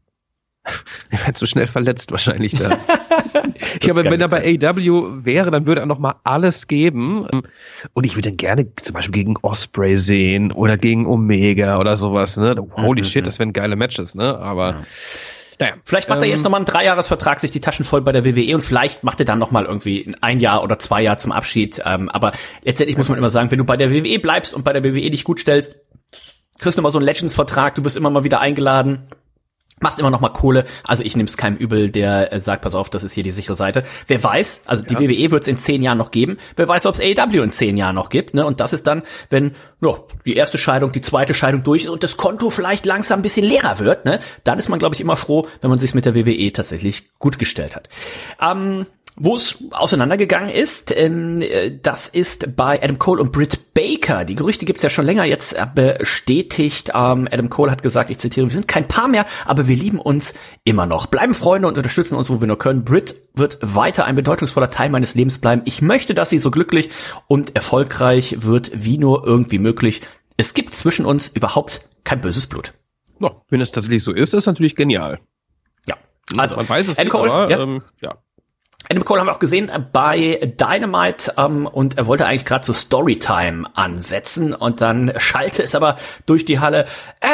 er wäre zu schnell verletzt wahrscheinlich da. Ich glaube, wenn er bei A E W wäre, dann würde er noch mal alles geben. Und ich würde ihn gerne zum Beispiel gegen Ospreay sehen oder gegen Omega oder sowas. Ne? Holy mhm. shit, das wären geile Matches. Ne? Aber ja. Naja, vielleicht macht er jetzt ähm, nochmal einen Dreijahresvertrag, sich die Taschen voll bei der W W E und vielleicht macht er dann nochmal irgendwie ein Jahr oder zwei Jahre zum Abschied. Ähm, aber letztendlich muss man immer sagen, wenn du bei der W W E bleibst und bei der W W E dich gut stellst, kriegst du immer so einen Legends-Vertrag, du wirst immer mal wieder eingeladen. Machst immer noch mal Kohle, also ich nehme es keinem übel, der äh, sagt, pass auf, das ist hier die sichere Seite. Wer weiß, also die ja. W W E wird es in zehn Jahren noch geben, wer weiß, ob es A E W in zehn Jahren noch gibt, ne? Und das ist dann, wenn ja, die erste Scheidung, die zweite Scheidung durch ist und das Konto vielleicht langsam ein bisschen leerer wird, ne? Dann ist man, glaube ich, immer froh, wenn man sich mit der W W E tatsächlich gut gestellt hat. Ähm, Wo es auseinandergegangen ist, ähm, das ist bei Adam Cole und Britt Baker. Die Gerüchte gibt's ja schon länger, jetzt bestätigt. Ähm, Adam Cole hat gesagt, ich zitiere, wir sind kein Paar mehr, aber wir lieben uns immer noch. Bleiben Freunde und unterstützen uns, wo wir nur können. Britt wird weiter ein bedeutungsvoller Teil meines Lebens bleiben. Ich möchte, dass sie so glücklich und erfolgreich wird, wie nur irgendwie möglich. Es gibt zwischen uns überhaupt kein böses Blut. Ja, wenn es tatsächlich so ist, ist natürlich genial. Ja, also man weiß es Adam nicht, Cole, aber ja. Ähm, ja. Adam Cole haben wir auch gesehen bei Dynamite ähm, und er wollte eigentlich gerade so Storytime ansetzen und dann schallte es aber durch die Halle.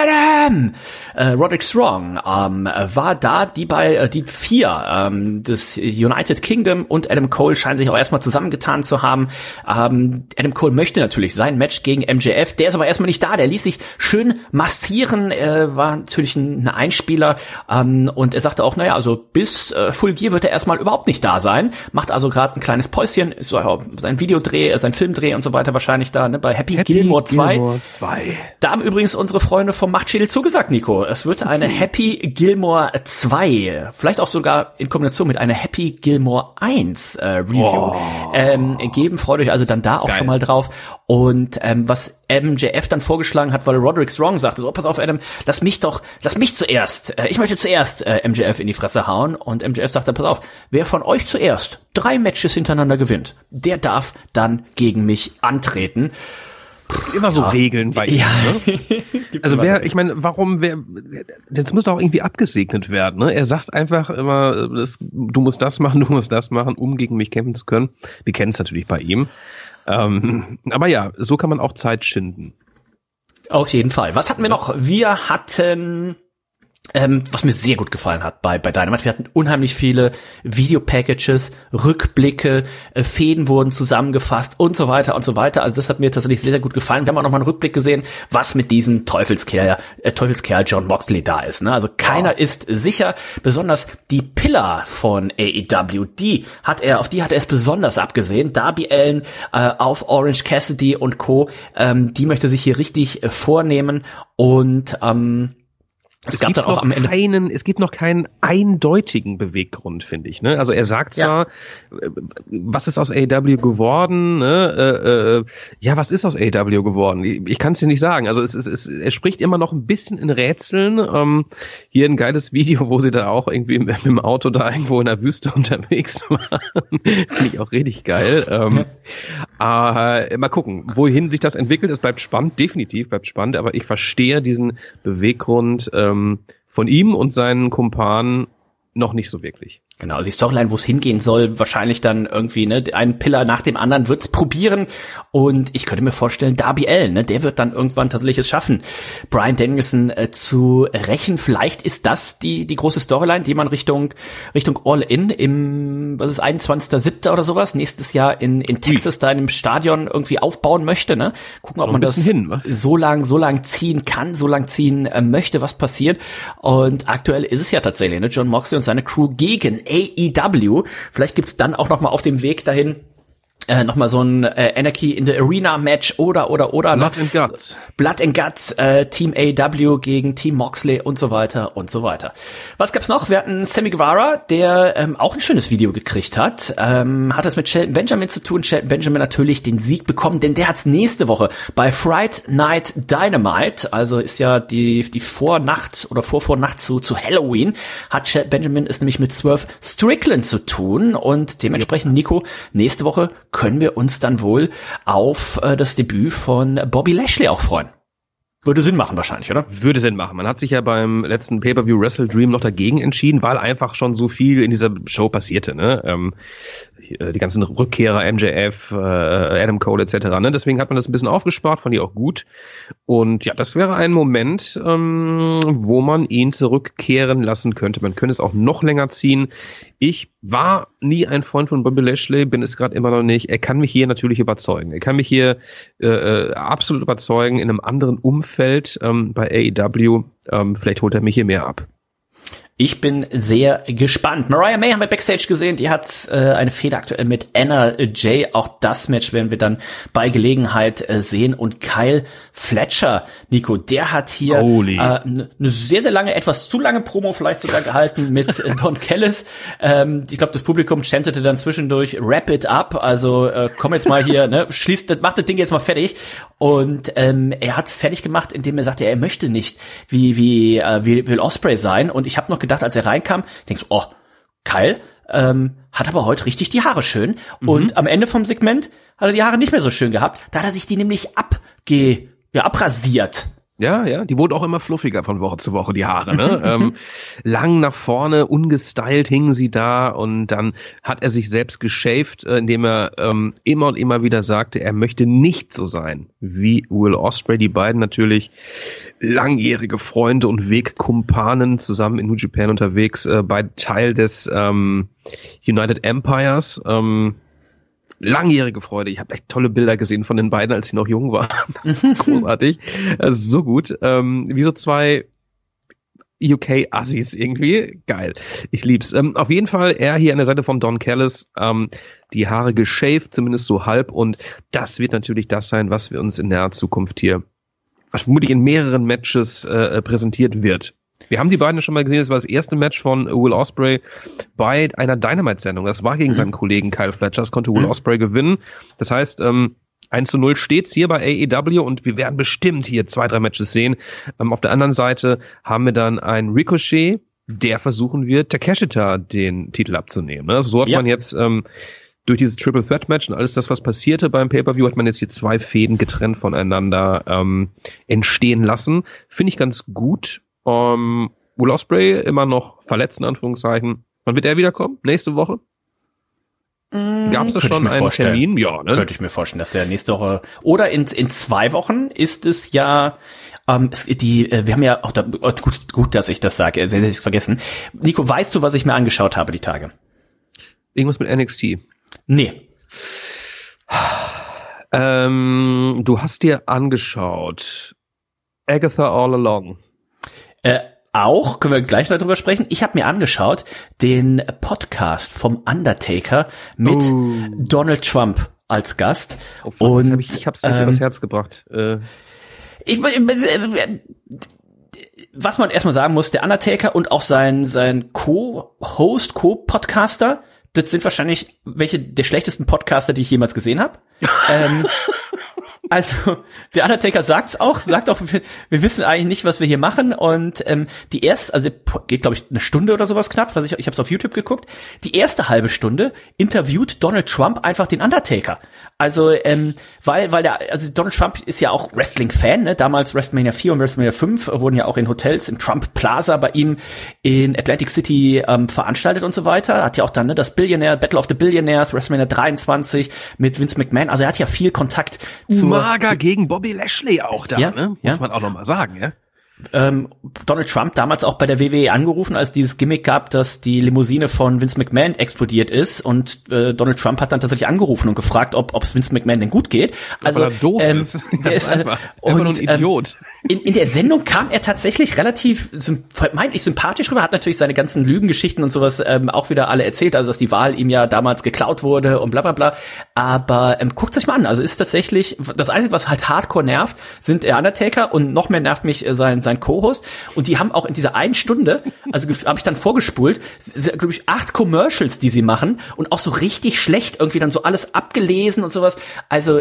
Adam! Äh, Roderick Strong ähm, war da, die bei äh, die vier ähm, des United Kingdom und Adam Cole scheinen sich auch erstmal zusammengetan zu haben. Ähm, Adam Cole möchte natürlich sein Match gegen M J F, der ist aber erstmal nicht da, der ließ sich schön massieren, äh, war natürlich ein, ein Einspieler ähm, und er sagte auch, naja, also bis äh, Full Gear wird er erstmal überhaupt nicht da sein, macht also gerade ein kleines Päuschen, ist so sein Videodreh, sein Filmdreh und so weiter wahrscheinlich da, ne, bei Happy, Happy Gilmore zwei. Da haben übrigens unsere Freunde vom Machtschädel zugesagt, Nico. Es wird eine Happy Gilmore zwei, vielleicht auch sogar in Kombination mit einer Happy Gilmore eins äh, Review oh. ähm, geben. Freut euch also dann da auch Geil. schon mal drauf. Und ähm, was M J F dann vorgeschlagen hat, weil Roderick Strong sagte, so, pass auf, Adam, lass mich doch, lass mich zuerst, äh, ich möchte zuerst äh, M J F in die Fresse hauen. Und M J F sagte, pass auf, wer von euch zuerst drei Matches hintereinander gewinnt, der darf dann gegen mich antreten. Immer so ja. Regeln bei ihm. Ja. Ne? Also wer, ich meine, warum, wer, das muss doch auch irgendwie abgesegnet werden. Ne? Er sagt einfach immer, das, du musst das machen, du musst das machen, um gegen mich kämpfen zu können. Wir kennen es natürlich bei ihm. Ähm, aber ja, so kann man auch Zeit schinden. Auf jeden Fall. Was hatten wir noch? Wir hatten... Ähm, was mir sehr gut gefallen hat bei bei Dynamite, wir hatten unheimlich viele Videopackages, Rückblicke, äh, Fäden wurden zusammengefasst und so weiter und so weiter. Also das hat mir tatsächlich sehr, sehr gut gefallen. Wir haben auch noch mal einen Rückblick gesehen, was mit diesem Teufelskerl, äh, Teufelskerl John Moxley da ist. Ne? Also keiner wow. ist sicher, besonders die Pillar von A E W, die hat er, auf die hat er es besonders abgesehen. Darby Allin äh, auf Orange Cassidy und Co., ähm, die möchte sich hier richtig äh, vornehmen und ähm, Es, es gab dann auch am Ende keinen, es gibt noch keinen eindeutigen Beweggrund, finde ich. Ne? Also er sagt zwar, ja. was ist aus A E W geworden? Ne? Äh, äh, ja, was ist aus A E W geworden? Ich, ich kann es dir nicht sagen. Also es, es, es, er spricht immer noch ein bisschen in Rätseln. Ähm, hier ein geiles Video, wo sie da auch irgendwie mit dem Auto da irgendwo in der Wüste unterwegs waren. Finde ich auch richtig geil. Ähm, äh, mal gucken, wohin sich das entwickelt. Es bleibt spannend, definitiv bleibt spannend. Aber ich verstehe diesen Beweggrund äh, von ihm und seinen Kumpanen noch nicht so wirklich. Genau, also die Storyline, wo es hingehen soll, wahrscheinlich dann irgendwie, ne, ein Pillar nach dem anderen wird's probieren und ich könnte mir vorstellen, Darby Allin, ne, der wird dann irgendwann tatsächlich es schaffen, Bryan Danielson äh, zu rächen. Vielleicht ist das die die große Storyline, die man Richtung Richtung All-In im, was ist, einundzwanzigster siebter oder sowas, nächstes Jahr in in Texas da in dem Stadion irgendwie aufbauen möchte, ne? Gucken, ob man das hin, so lang so lang ziehen kann, so lang ziehen äh, möchte, was passiert. Und aktuell ist es ja tatsächlich, ne, Jon Moxley und seine Crew gegen A E W. Vielleicht gibt's dann auch noch mal auf dem Weg dahin äh, noch mal so ein äh, Anarchy in the Arena Match oder oder oder Blood and Guts. Blood and Guts, äh, Team A E W gegen Team Moxley und so weiter und so weiter. Was gab's noch? Wir hatten Sammy Guevara, der ähm, auch ein schönes Video gekriegt hat. Ähm, hat es mit Shelton Benjamin zu tun. Shelton Benjamin natürlich den Sieg bekommen, denn der hat's nächste Woche bei Friday Night Dynamite, also ist ja die die Vornacht oder Vorvornacht zu zu Halloween, hat Shelton Benjamin es nämlich mit Swerve Strickland zu tun und dementsprechend, Nico, nächste Woche können wir uns dann wohl auf äh, das Debüt von Bobby Lashley auch freuen. Würde Sinn machen wahrscheinlich, oder? Würde Sinn machen. Man hat sich ja beim letzten Pay-Per-View Wrestle Dream noch dagegen entschieden, weil einfach schon so viel in dieser Show passierte, ne? Ähm, die ganzen Rückkehrer, M J F, äh, Adam Cole et cetera. Ne? Deswegen hat man das ein bisschen aufgespart, fand ich auch gut. Und ja, das wäre ein Moment, ähm, wo man ihn zurückkehren lassen könnte. Man könnte es auch noch länger ziehen. Ich war nie ein Freund von Bobby Lashley, bin es gerade immer noch nicht. Er kann mich hier natürlich überzeugen. Er kann mich hier äh, absolut überzeugen in einem anderen Umfeld ähm, bei A E W. Ähm, vielleicht holt er mich hier mehr ab. Ich bin sehr gespannt. Mariah May haben wir Backstage gesehen. Die hat äh, eine Fehde aktuell mit Anna Jay. Auch das Match werden wir dann bei Gelegenheit äh, sehen. Und Kyle Fletcher, Nico, der hat hier eine äh, ne sehr, sehr lange, etwas zu lange Promo vielleicht sogar gehalten mit äh, Don Callis. Ähm, ich glaube, das Publikum chantete dann zwischendurch Wrap it up. Also äh, komm jetzt mal hier, ne, schließt, macht das Ding jetzt mal fertig. Und ähm, er hat's fertig gemacht, indem er sagte, er möchte nicht wie wie äh, wie Will Ospreay sein. Und ich habe noch gedacht, als er reinkam, denkst du, oh, Kyle ähm, hat aber heute richtig die Haare schön. Mhm. Und am Ende vom Segment hat er die Haare nicht mehr so schön gehabt. Da hat er sich die nämlich abge, ja, abrasiert. Ja, ja, die wurden auch immer fluffiger von Woche zu Woche, die Haare, ne? ähm, lang nach vorne, ungestylt hingen sie da und dann hat er sich selbst geshaved, äh, indem er ähm, immer und immer wieder sagte, er möchte nicht so sein wie Will Ospreay. Die beiden natürlich langjährige Freunde und Wegkumpanen zusammen in New Japan unterwegs, äh, beide Teil des ähm, United Empires, ähm, langjährige Freude. Ich habe echt tolle Bilder gesehen von den beiden, als sie noch jung waren. Großartig. Also so gut. Ähm, wie so zwei U K-Assis irgendwie. Geil. Ich lieb's. Ähm, auf jeden Fall er hier an der Seite von Don Callis. Ähm, die Haare geshaved, zumindest so halb. Und das wird natürlich das sein, was wir uns in naher Zukunft hier, was vermutlich in mehreren Matches äh, präsentiert wird. Wir haben die beiden schon mal gesehen, das war das erste Match von Will Ospreay bei einer Dynamite-Sendung. Das war gegen mhm. seinen Kollegen Kyle Fletcher, das konnte Will mhm. Ospreay gewinnen. Das heißt, ähm, eins zu null steht's hier bei A E W und wir werden bestimmt hier zwei, drei Matches sehen. Ähm, auf der anderen Seite haben wir dann einen Ricochet, der versuchen wird, Takeshita den Titel abzunehmen. Also so hat ja. man jetzt ähm, durch dieses Triple Threat Match und alles das, was passierte beim Pay-Per-View, hat man jetzt hier zwei Fäden getrennt voneinander ähm, entstehen lassen. Finde ich ganz gut. Um, Will Ospreay immer noch verletzt, in Anführungszeichen. Wann wird er wiederkommen? Nächste Woche? Mm, Gab es da schon einen vorstellen. Termin? Ja, ne? Könnte ich mir vorstellen, dass der nächste Woche oder in in zwei Wochen ist es ja. Ähm, es, die, äh, wir haben ja auch da, gut, gut, dass ich das sage. Sehr, sehr vergessen. Nico, weißt du, was ich mir angeschaut habe die Tage? Irgendwas mit N X T? Nee. Ähm, du hast dir angeschaut Agatha All Along. Äh, auch, können wir gleich noch drüber sprechen. Ich habe mir angeschaut den Podcast vom Undertaker mit oh. Donald Trump als Gast. Oh, und hab ich, ich hab's nicht ähm, übers Herz gebracht. Äh. Ich, was man erstmal sagen muss, der Undertaker und auch sein sein Co-Host, Co-Podcaster, das sind wahrscheinlich welche der schlechtesten Podcaster, die ich jemals gesehen habe. ähm, Also, der Undertaker sagt's auch, sagt auch, wir, wir wissen eigentlich nicht, was wir hier machen und ähm, die erste, also geht glaube ich eine Stunde oder sowas knapp, was ich ich habe es auf YouTube geguckt. Die erste halbe Stunde interviewt Donald Trump einfach den Undertaker. Also, ähm, weil, weil der, also Donald Trump ist ja auch Wrestling-Fan, ne? Damals WrestleMania vier und WrestleMania fünf wurden ja auch in Hotels im Trump Plaza bei ihm in Atlantic City ähm, veranstaltet und so weiter. Hat ja auch dann ne, das Billionaire, Battle of the Billionaires, WrestleMania dreiundzwanzig mit Vince McMahon. Also er hat ja viel Kontakt zu Umaga gegen Bobby Lashley auch da, ja, ne? Muss ja. man auch noch mal sagen, ja. Ähm, Donald Trump damals auch bei der W W E angerufen, als dieses Gimmick gab, dass die Limousine von Vince McMahon explodiert ist und äh, Donald Trump hat dann tatsächlich angerufen und gefragt, ob ob es Vince McMahon denn gut geht. Also weil er doof ähm, ist. Der ist also, und, nur ein ähm, Idiot. In, in der Sendung kam er tatsächlich relativ vermeintlich sympathisch rüber, hat natürlich seine ganzen Lügengeschichten und sowas ähm, auch wieder alle erzählt, also dass die Wahl ihm ja damals geklaut wurde und bla bla bla. Aber ähm, guckt euch mal an, also ist tatsächlich das Einzige, was halt hardcore nervt, sind der Undertaker und noch mehr nervt mich äh, sein sein Co-Host. Und die haben auch in dieser einen Stunde, also habe ich dann vorgespult, glaube ich, acht Commercials, die sie machen und auch so richtig schlecht irgendwie dann so alles abgelesen und sowas. Also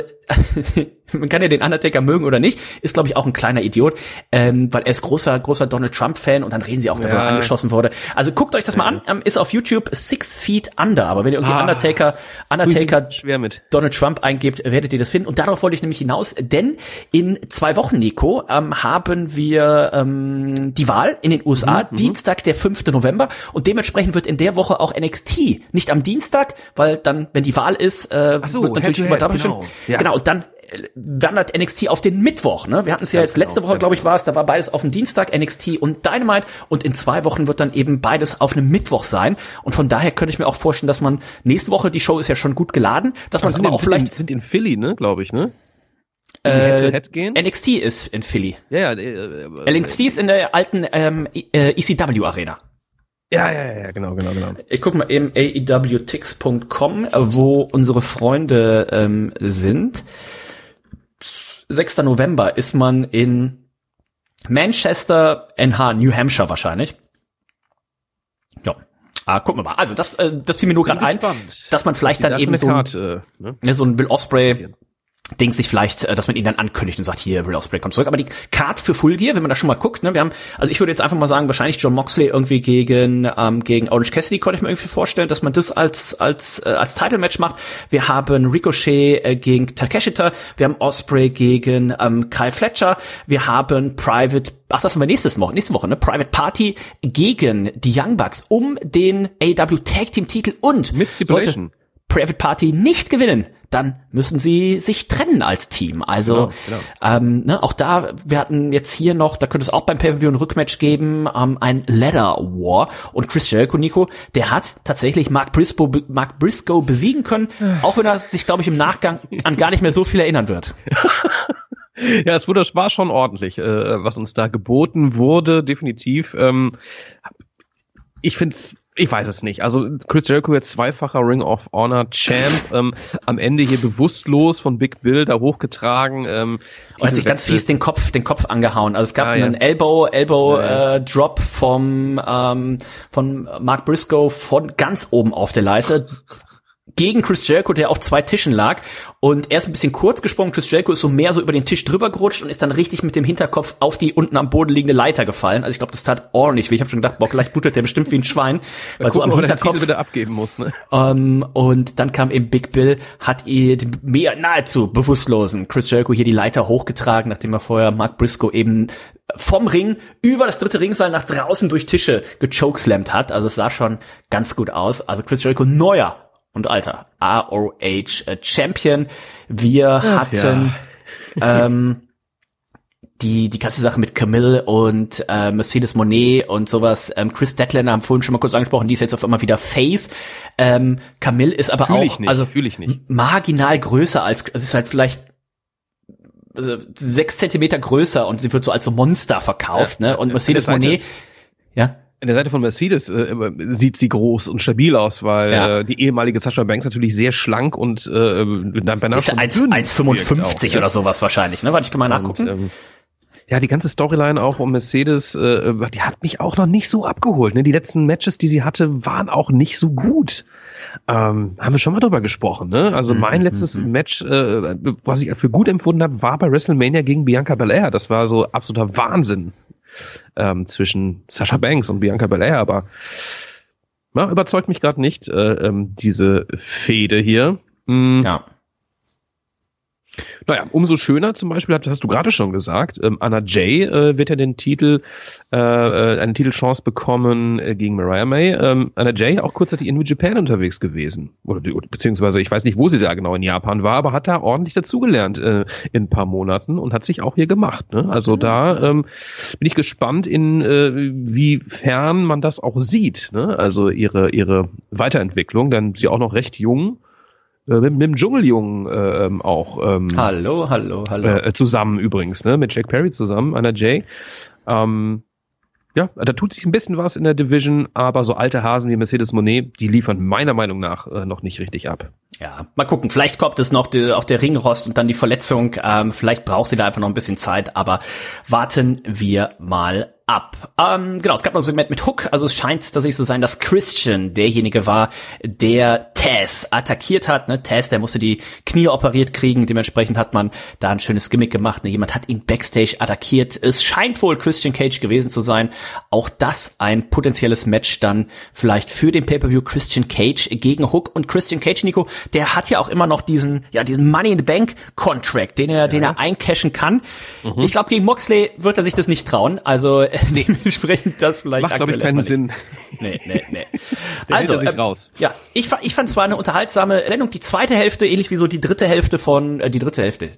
man kann ja den Undertaker mögen oder nicht, ist glaube ich auch ein kleiner Idiot, ähm, weil er ist großer großer Donald Trump Fan und dann reden sie auch, dass er ja. angeschossen wurde. Also guckt euch das mal an, ähm, ist auf YouTube Six Feet Under, aber wenn ihr irgendwie ah, Undertaker Undertaker schwer mit. Donald Trump eingebt, werdet ihr das finden. Und darauf wollte ich nämlich hinaus, denn in zwei Wochen, Nico, ähm, haben wir ähm, die Wahl in den U S A, mhm, Dienstag, der fünfte November. Und dementsprechend wird in der Woche auch N X T nicht am Dienstag, weil dann, wenn die Wahl ist, äh, so, wird natürlich übertragen. Genau. Ja. genau, und dann wandert N X T auf den Mittwoch, ne? Wir hatten es ja jetzt letzte Woche, glaube ich, war es, da war beides auf dem Dienstag, N X T und Dynamite, und in zwei Wochen wird dann eben beides auf einem Mittwoch sein, und von daher könnte ich mir auch vorstellen, dass man nächste Woche, die Show ist ja schon gut geladen, dass man sind aber in, auch vielleicht... Sind in, sind in Philly, ne, glaube ich, ne? Äh, Head-to-Head gehen? N X T ist in Philly. Ja, ja. Äh, N X T ist in der alten ähm, E C W Arena. Ja, ja, ja, genau, genau, genau. Ich guck mal eben A E W Tix Punkt com, wo unsere Freunde ähm, sind. sechster November ist man in Manchester, N H, New Hampshire wahrscheinlich. Ja, ah, gucken wir mal. Also das, äh, das fiel mir nur gerade ein, dass man vielleicht dann eben so, Karte, ne? ja, so ein Will Ospreay Dings sich vielleicht, dass man ihn dann ankündigt und sagt, hier, Will Ospreay kommt zurück. Aber die Card für Full Gear, wenn man da schon mal guckt, ne, wir haben, also ich würde jetzt einfach mal sagen, wahrscheinlich John Moxley irgendwie gegen ähm, gegen Orange Cassidy, konnte ich mir irgendwie vorstellen, dass man das als als äh, als Title-Match macht. Wir haben Ricochet äh, gegen Takeshita, wir haben Ospreay gegen ähm, Kyle Fletcher, wir haben Private, ach, das haben wir nächstes Woche, nächste Woche, ne, Private Party gegen die Young Bucks um den A E W Tag Team Titel, und mit Stipulation. Private Party nicht gewinnen, dann müssen sie sich trennen als Team. Also genau, genau. Ähm, ne, auch da, wir hatten jetzt hier noch, da könnte es auch beim Pay-Per-View ein Rückmatch geben, ähm, ein Ladder War, und Chris Jericho, Nico, der hat tatsächlich Mark Briscoe, Mark Briscoe besiegen können, auch wenn er sich, glaube ich, im Nachgang an gar nicht mehr so viel erinnern wird. Ja, es wurde, es war schon ordentlich, äh, was uns da geboten wurde, definitiv. Ähm, ich find's, ich weiß es nicht. Also Chris Jericho jetzt zweifacher Ring of Honor Champ, ähm, am Ende hier bewusstlos von Big Bill da hochgetragen. Ähm, und hat sich ganz fies den Kopf, den Kopf angehauen. Also es gab ah, einen ja. Elbow, Elbow ja. äh, Drop vom ähm, von Mark Briscoe von ganz oben auf der Leiter gegen Chris Jericho, der auf zwei Tischen lag, und er ist ein bisschen kurz gesprungen. Chris Jericho ist so mehr so über den Tisch drüber gerutscht und ist dann richtig mit dem Hinterkopf auf die unten am Boden liegende Leiter gefallen. Also ich glaube, das tat ordentlich weh. Ich habe schon gedacht, boah, gleich blutet der bestimmt wie ein Schwein, weil so am Hinterkopf wieder abgeben muss, ne? Um, und dann kam eben Big Bill, hat ihr mehr nahezu bewusstlosen Chris Jericho hier die Leiter hochgetragen, nachdem er vorher Mark Briscoe eben vom Ring über das dritte Ringseil nach draußen durch Tische gechokeslammt hat. Also es sah schon ganz gut aus. Also Chris Jericho, neuer und alter R O H Champion. Wir Ach, hatten ja. ähm, die die ganze Sache mit Camille und äh, Mercedes Moné und sowas. Ähm, Chris Statlander haben vorhin schon mal kurz angesprochen, die ist jetzt auf einmal wieder Face. Ähm, Camille ist aber fühl auch ich nicht, also fühl ich nicht. marginal größer als, es ist halt vielleicht also sechs Zentimeter größer, und sie wird so als so Monster verkauft, ja, ne? Und Mercedes Moné, ja. An der Seite von Mercedes äh, sieht sie groß und stabil aus, weil ja. äh, die ehemalige Sasha Banks natürlich sehr schlank und äh, mit einem Banner ist ja eins Komma fünfundfünfzig oder sowas wahrscheinlich, ne? Warte, ich kann mal nachgucken. Und, ähm, ja, die ganze Storyline auch um Mercedes, äh, die hat mich auch noch nicht so abgeholt. Ne? Die letzten Matches, die sie hatte, waren auch nicht so gut. Ähm, haben wir schon mal drüber gesprochen, ne? Also mein letztes Match, äh, was ich für gut empfunden habe, war bei WrestleMania gegen Bianca Belair. Das war so absoluter Wahnsinn. Ähm, zwischen Sasha Banks und Bianca Belair, aber na, überzeugt mich gerade nicht, äh, ähm, diese Fehde hier. Mhm. Ja. Naja, umso schöner zum Beispiel, hast du gerade schon gesagt, ähm, Anna Jay äh, wird ja den Titel, äh, eine Titelchance bekommen äh, gegen Mariah May. Ähm, Anna Jay auch kurzzeitig in New Japan unterwegs gewesen. Oder, beziehungsweise, ich weiß nicht, wo sie da genau in Japan war, aber hat da ordentlich dazugelernt äh, in ein paar Monaten und hat sich auch hier gemacht. Ne? Also mhm. da ähm, bin ich gespannt, in äh, wiefern man das auch sieht. Ne? Also ihre, ihre Weiterentwicklung, denn sie auch noch recht jung. Mit, mit dem Dschungeljungen äh, ähm, auch ähm, hallo, hallo, hallo. Äh, zusammen übrigens, ne? Mit Jack Perry zusammen, Anna Jay. Ähm, ja, da tut sich ein bisschen was in der Division, aber so alte Hasen wie Mercedes Monet, die liefern meiner Meinung nach äh, noch nicht richtig ab. Ja, mal gucken, vielleicht kommt es noch die, auch der Ringrost und dann die Verletzung. Ähm, vielleicht braucht sie da einfach noch ein bisschen Zeit, aber warten wir mal ab. Ähm, genau, es gab noch ein Segment mit Hook, also es scheint tatsächlich so sein, dass Christian derjenige war, der Taz attackiert hat. Ne? Taz, der musste die Knie operiert kriegen, dementsprechend hat man da ein schönes Gimmick gemacht. Ne? Jemand hat ihn Backstage attackiert. Es scheint wohl Christian Cage gewesen zu sein. Auch das ein potenzielles Match dann vielleicht für den Pay-Per-View Christian Cage gegen Hook. Und Christian Cage, Nico, der hat ja auch immer noch diesen, ja, diesen Money in the Bank Contract, den er, ja. den er eincashen kann. Mhm. Ich glaube, gegen Moxley wird er sich das nicht trauen. Also dementsprechend das vielleicht macht, glaube ich, keinen Sinn. Nee, nee, nee. Der also, sich ähm, raus. Ja, ich, ich fand zwar eine unterhaltsame Sendung, die zweite Hälfte, ähnlich wie so die dritte Hälfte von, äh, die dritte Hälfte,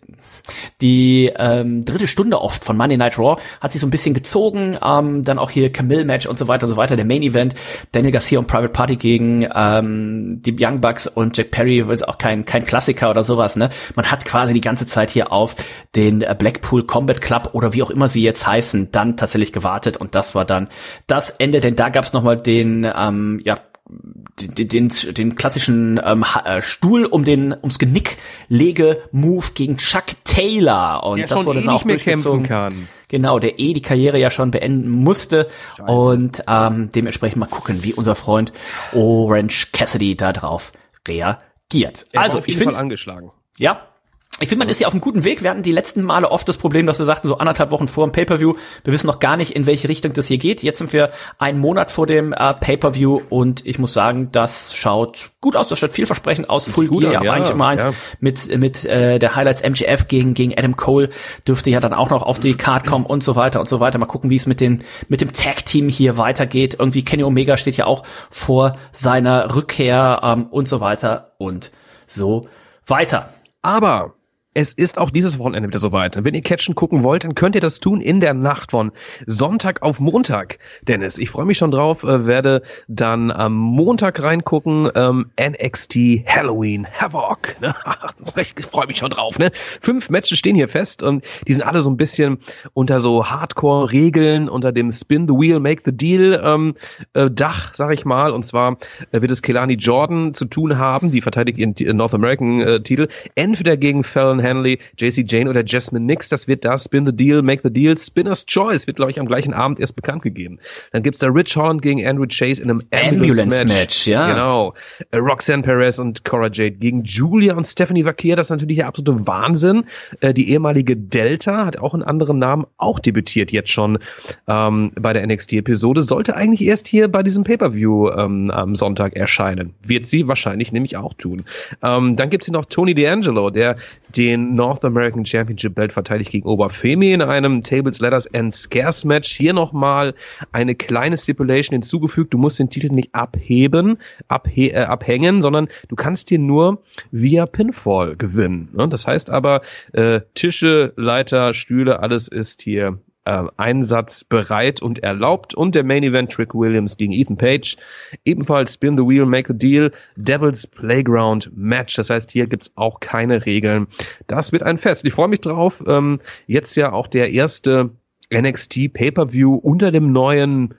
die ähm, dritte Stunde oft von Monday Night Raw hat sich so ein bisschen gezogen, ähm, dann auch hier Camille-Match und so weiter und so weiter, der Main-Event, Daniel Garcia und Private Party gegen ähm, die Young Bucks und Jack Perry, ist auch kein kein Klassiker oder sowas, ne? Man hat quasi die ganze Zeit hier auf den Blackpool Combat Club oder wie auch immer sie jetzt heißen, dann tatsächlich gewartet und das war dann das Ende, denn da gab's nochmal den, ähm, ja, den, den, den klassischen ähm, Stuhl um den ums Genick lege Move gegen Chuck Taylor und der das wurde eh dann auch nicht mehr kämpfen kann. Genau, der eh die Karriere ja schon beenden musste. Scheiße. Und ähm, dementsprechend mal gucken, wie unser Freund Orange Cassidy da drauf reagiert. Er also war auf jeden ich finde Fall angeschlagen. Ja. Ich finde, man ist ja auf einem guten Weg. Wir hatten die letzten Male oft das Problem, dass wir sagten, so anderthalb Wochen vor dem Pay-Per-View, wir wissen noch gar nicht, in welche Richtung das hier geht. Jetzt sind wir einen Monat vor dem äh, Pay-Per-View und ich muss sagen, das schaut gut aus, das schaut vielversprechend aus. Full Gear, ja, ja eigentlich immer eins. Ja. Mit mit äh, der Highlights M J F gegen gegen Adam Cole dürfte ja dann auch noch auf die Card kommen und so weiter und so weiter. Mal gucken, wie es mit den mit dem Tag-Team hier weitergeht. Irgendwie Kenny Omega steht ja auch vor seiner Rückkehr ähm, und so weiter und so weiter. Aber es ist auch dieses Wochenende wieder soweit. Wenn ihr Catchen gucken wollt, dann könnt ihr das tun in der Nacht von Sonntag auf Montag. Dennis, ich freue mich schon drauf, äh, werde dann am Montag reingucken, ähm, N X T Halloween Havoc. Ne? Ich freue mich schon drauf. Ne? Fünf Matches stehen hier fest und die sind alle so ein bisschen unter so Hardcore-Regeln, unter dem Spin the Wheel, Make the Deal ähm, äh, Dach, sag ich mal. Und zwar äh, wird es Kelani Jordan zu tun haben, die verteidigt ihren T- North American äh, Titel, entweder gegen Fallon Henley, J C Jane oder Jasmine Nix. Das wird da Spin the Deal, Make the Deal, Spinner's Choice wird, glaube ich, am gleichen Abend erst bekannt gegeben. Dann gibt's da Rich Holland gegen Andrew Chase in einem Ambulance-Match. Ambulance ja. Genau. Äh, Roxanne Perez und Cora Jade gegen Julia und Stephanie Vaquer. Das ist natürlich der absolute Wahnsinn. Äh, die ehemalige Delta hat auch einen anderen Namen, auch debütiert jetzt schon ähm, bei der N X T-Episode. Sollte eigentlich erst hier bei diesem Pay-Per-View ähm, am Sonntag erscheinen. Wird sie wahrscheinlich nämlich auch tun. Ähm, dann gibt's hier noch Tony D'Angelo, der den North American Championship Belt verteidigt gegen Oberfemi in einem Tables, Ladders and Scarce Match. Hier nochmal eine kleine Stipulation hinzugefügt. Du musst den Titel nicht abheben, abhe- äh, abhängen, sondern du kannst hier nur via Pinfall gewinnen. Ne? Das heißt aber, äh, Tische, Leiter, Stühle, alles ist hier Äh, Einsatz bereit und erlaubt. Und der Main Event, Trick Williams gegen Ethan Page, ebenfalls Spin the Wheel, Make the Deal, Devil's Playground Match. Das heißt, hier gibt's auch keine Regeln. Das wird ein Fest. Ich freue mich drauf. Ähm, jetzt ja auch der erste N X T Pay-Per-View unter dem neuen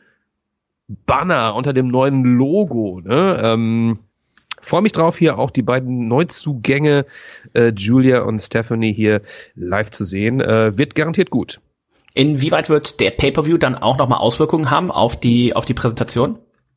Banner, unter dem neuen Logo. Ne? Ähm, freue mich drauf, hier auch die beiden Neuzugänge äh, Julia und Stephanie hier live zu sehen. Äh, wird garantiert gut. Inwieweit wird der Pay-Per-View dann auch nochmal Auswirkungen haben auf die auf die Präsentation?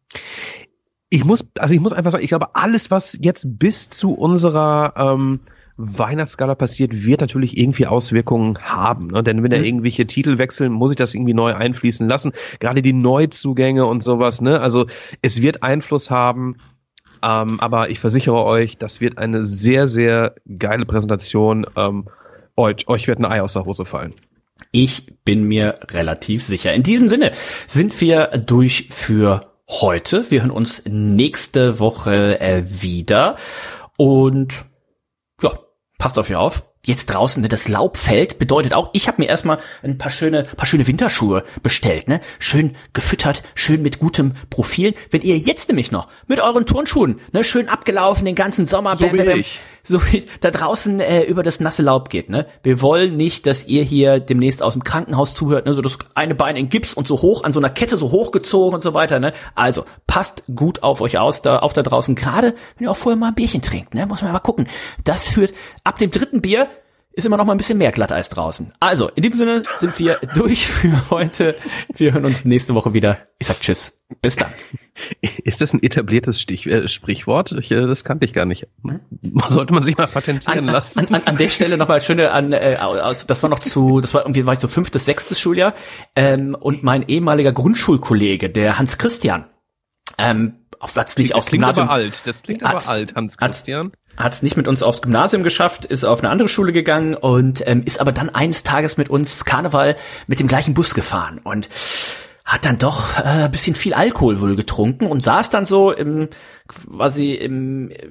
Ich muss, also ich muss einfach sagen, ich glaube, alles, was jetzt bis zu unserer ähm, Weihnachtsgala passiert, wird natürlich irgendwie Auswirkungen haben. Ne? Denn wenn da mhm. irgendwelche Titel wechseln, muss ich das irgendwie neu einfließen lassen. Gerade die Neuzugänge und sowas. Ne? Also es wird Einfluss haben. Ähm, aber ich versichere euch, das wird eine sehr, sehr geile Präsentation. Ähm, euch, euch wird ein Ei aus der Hose fallen. Ich bin mir relativ sicher. In diesem Sinne sind wir durch für heute. Wir hören uns nächste Woche äh, wieder. Und ja, passt auf euch auf. Jetzt draußen, ne, das Laub fällt, bedeutet auch, ich habe mir erstmal ein paar schöne, paar schöne Winterschuhe bestellt, ne? Schön gefüttert, schön mit gutem Profil. Wenn ihr jetzt nämlich noch mit euren Turnschuhen, ne, schön abgelaufen den ganzen Sommer, So bam, bam, wie bam, ich. so wie da draußen äh, über das nasse Laub geht, ne? Wir wollen nicht, dass ihr hier demnächst aus dem Krankenhaus zuhört, ne? So das eine Bein in Gips und so hoch an so einer Kette so hochgezogen und so weiter, ne? Also passt gut auf euch aus, da auf da draußen. Gerade wenn ihr auch vorher mal ein Bierchen trinkt, ne? Muss man mal gucken. Das führt ab dem dritten Bier ist immer noch mal ein bisschen mehr Glatteis draußen. Also, in diesem Sinne sind wir durch für heute. Wir hören uns nächste Woche wieder. Ich sag Tschüss. Bis dann. Ist das ein etabliertes Stich, äh, Sprichwort? Ich, äh, das kannte ich gar nicht. Sollte man sich mal patentieren An, lassen. an, an, an der Stelle nochmal schöne, an, äh, aus, das war noch zu, das war irgendwie, war ich so fünftes, sechstes Schuljahr, ähm, und mein ehemaliger Grundschulkollege, der Hans Christian, ähm, auf hat's nicht Das aufs klingt Gymnasium. aber alt. Das klingt aber Hat's- alt, Hans Christian. Hat's nicht mit uns aufs Gymnasium geschafft, ist auf eine andere Schule gegangen und ähm, ist aber dann eines Tages mit uns Karneval mit dem gleichen Bus gefahren und hat dann doch äh, ein bisschen viel Alkohol wohl getrunken und saß dann so im quasi im äh,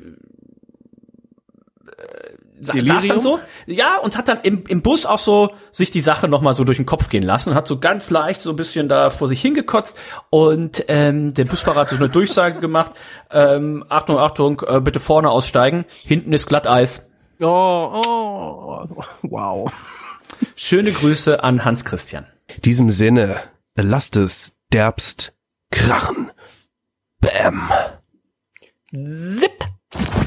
sa- saß Delirium? dann so, ja, und hat dann im, im Bus auch so sich die Sache nochmal so durch den Kopf gehen lassen und hat so ganz leicht so ein bisschen da vor sich hingekotzt und ähm, der Busfahrer hat so eine Durchsage gemacht, ähm, Achtung, Achtung, äh, bitte vorne aussteigen, hinten ist Glatteis. Oh, oh, wow. Schöne Grüße an Hans Christian. In diesem Sinne, lasst es derbst krachen. Bam. Zip.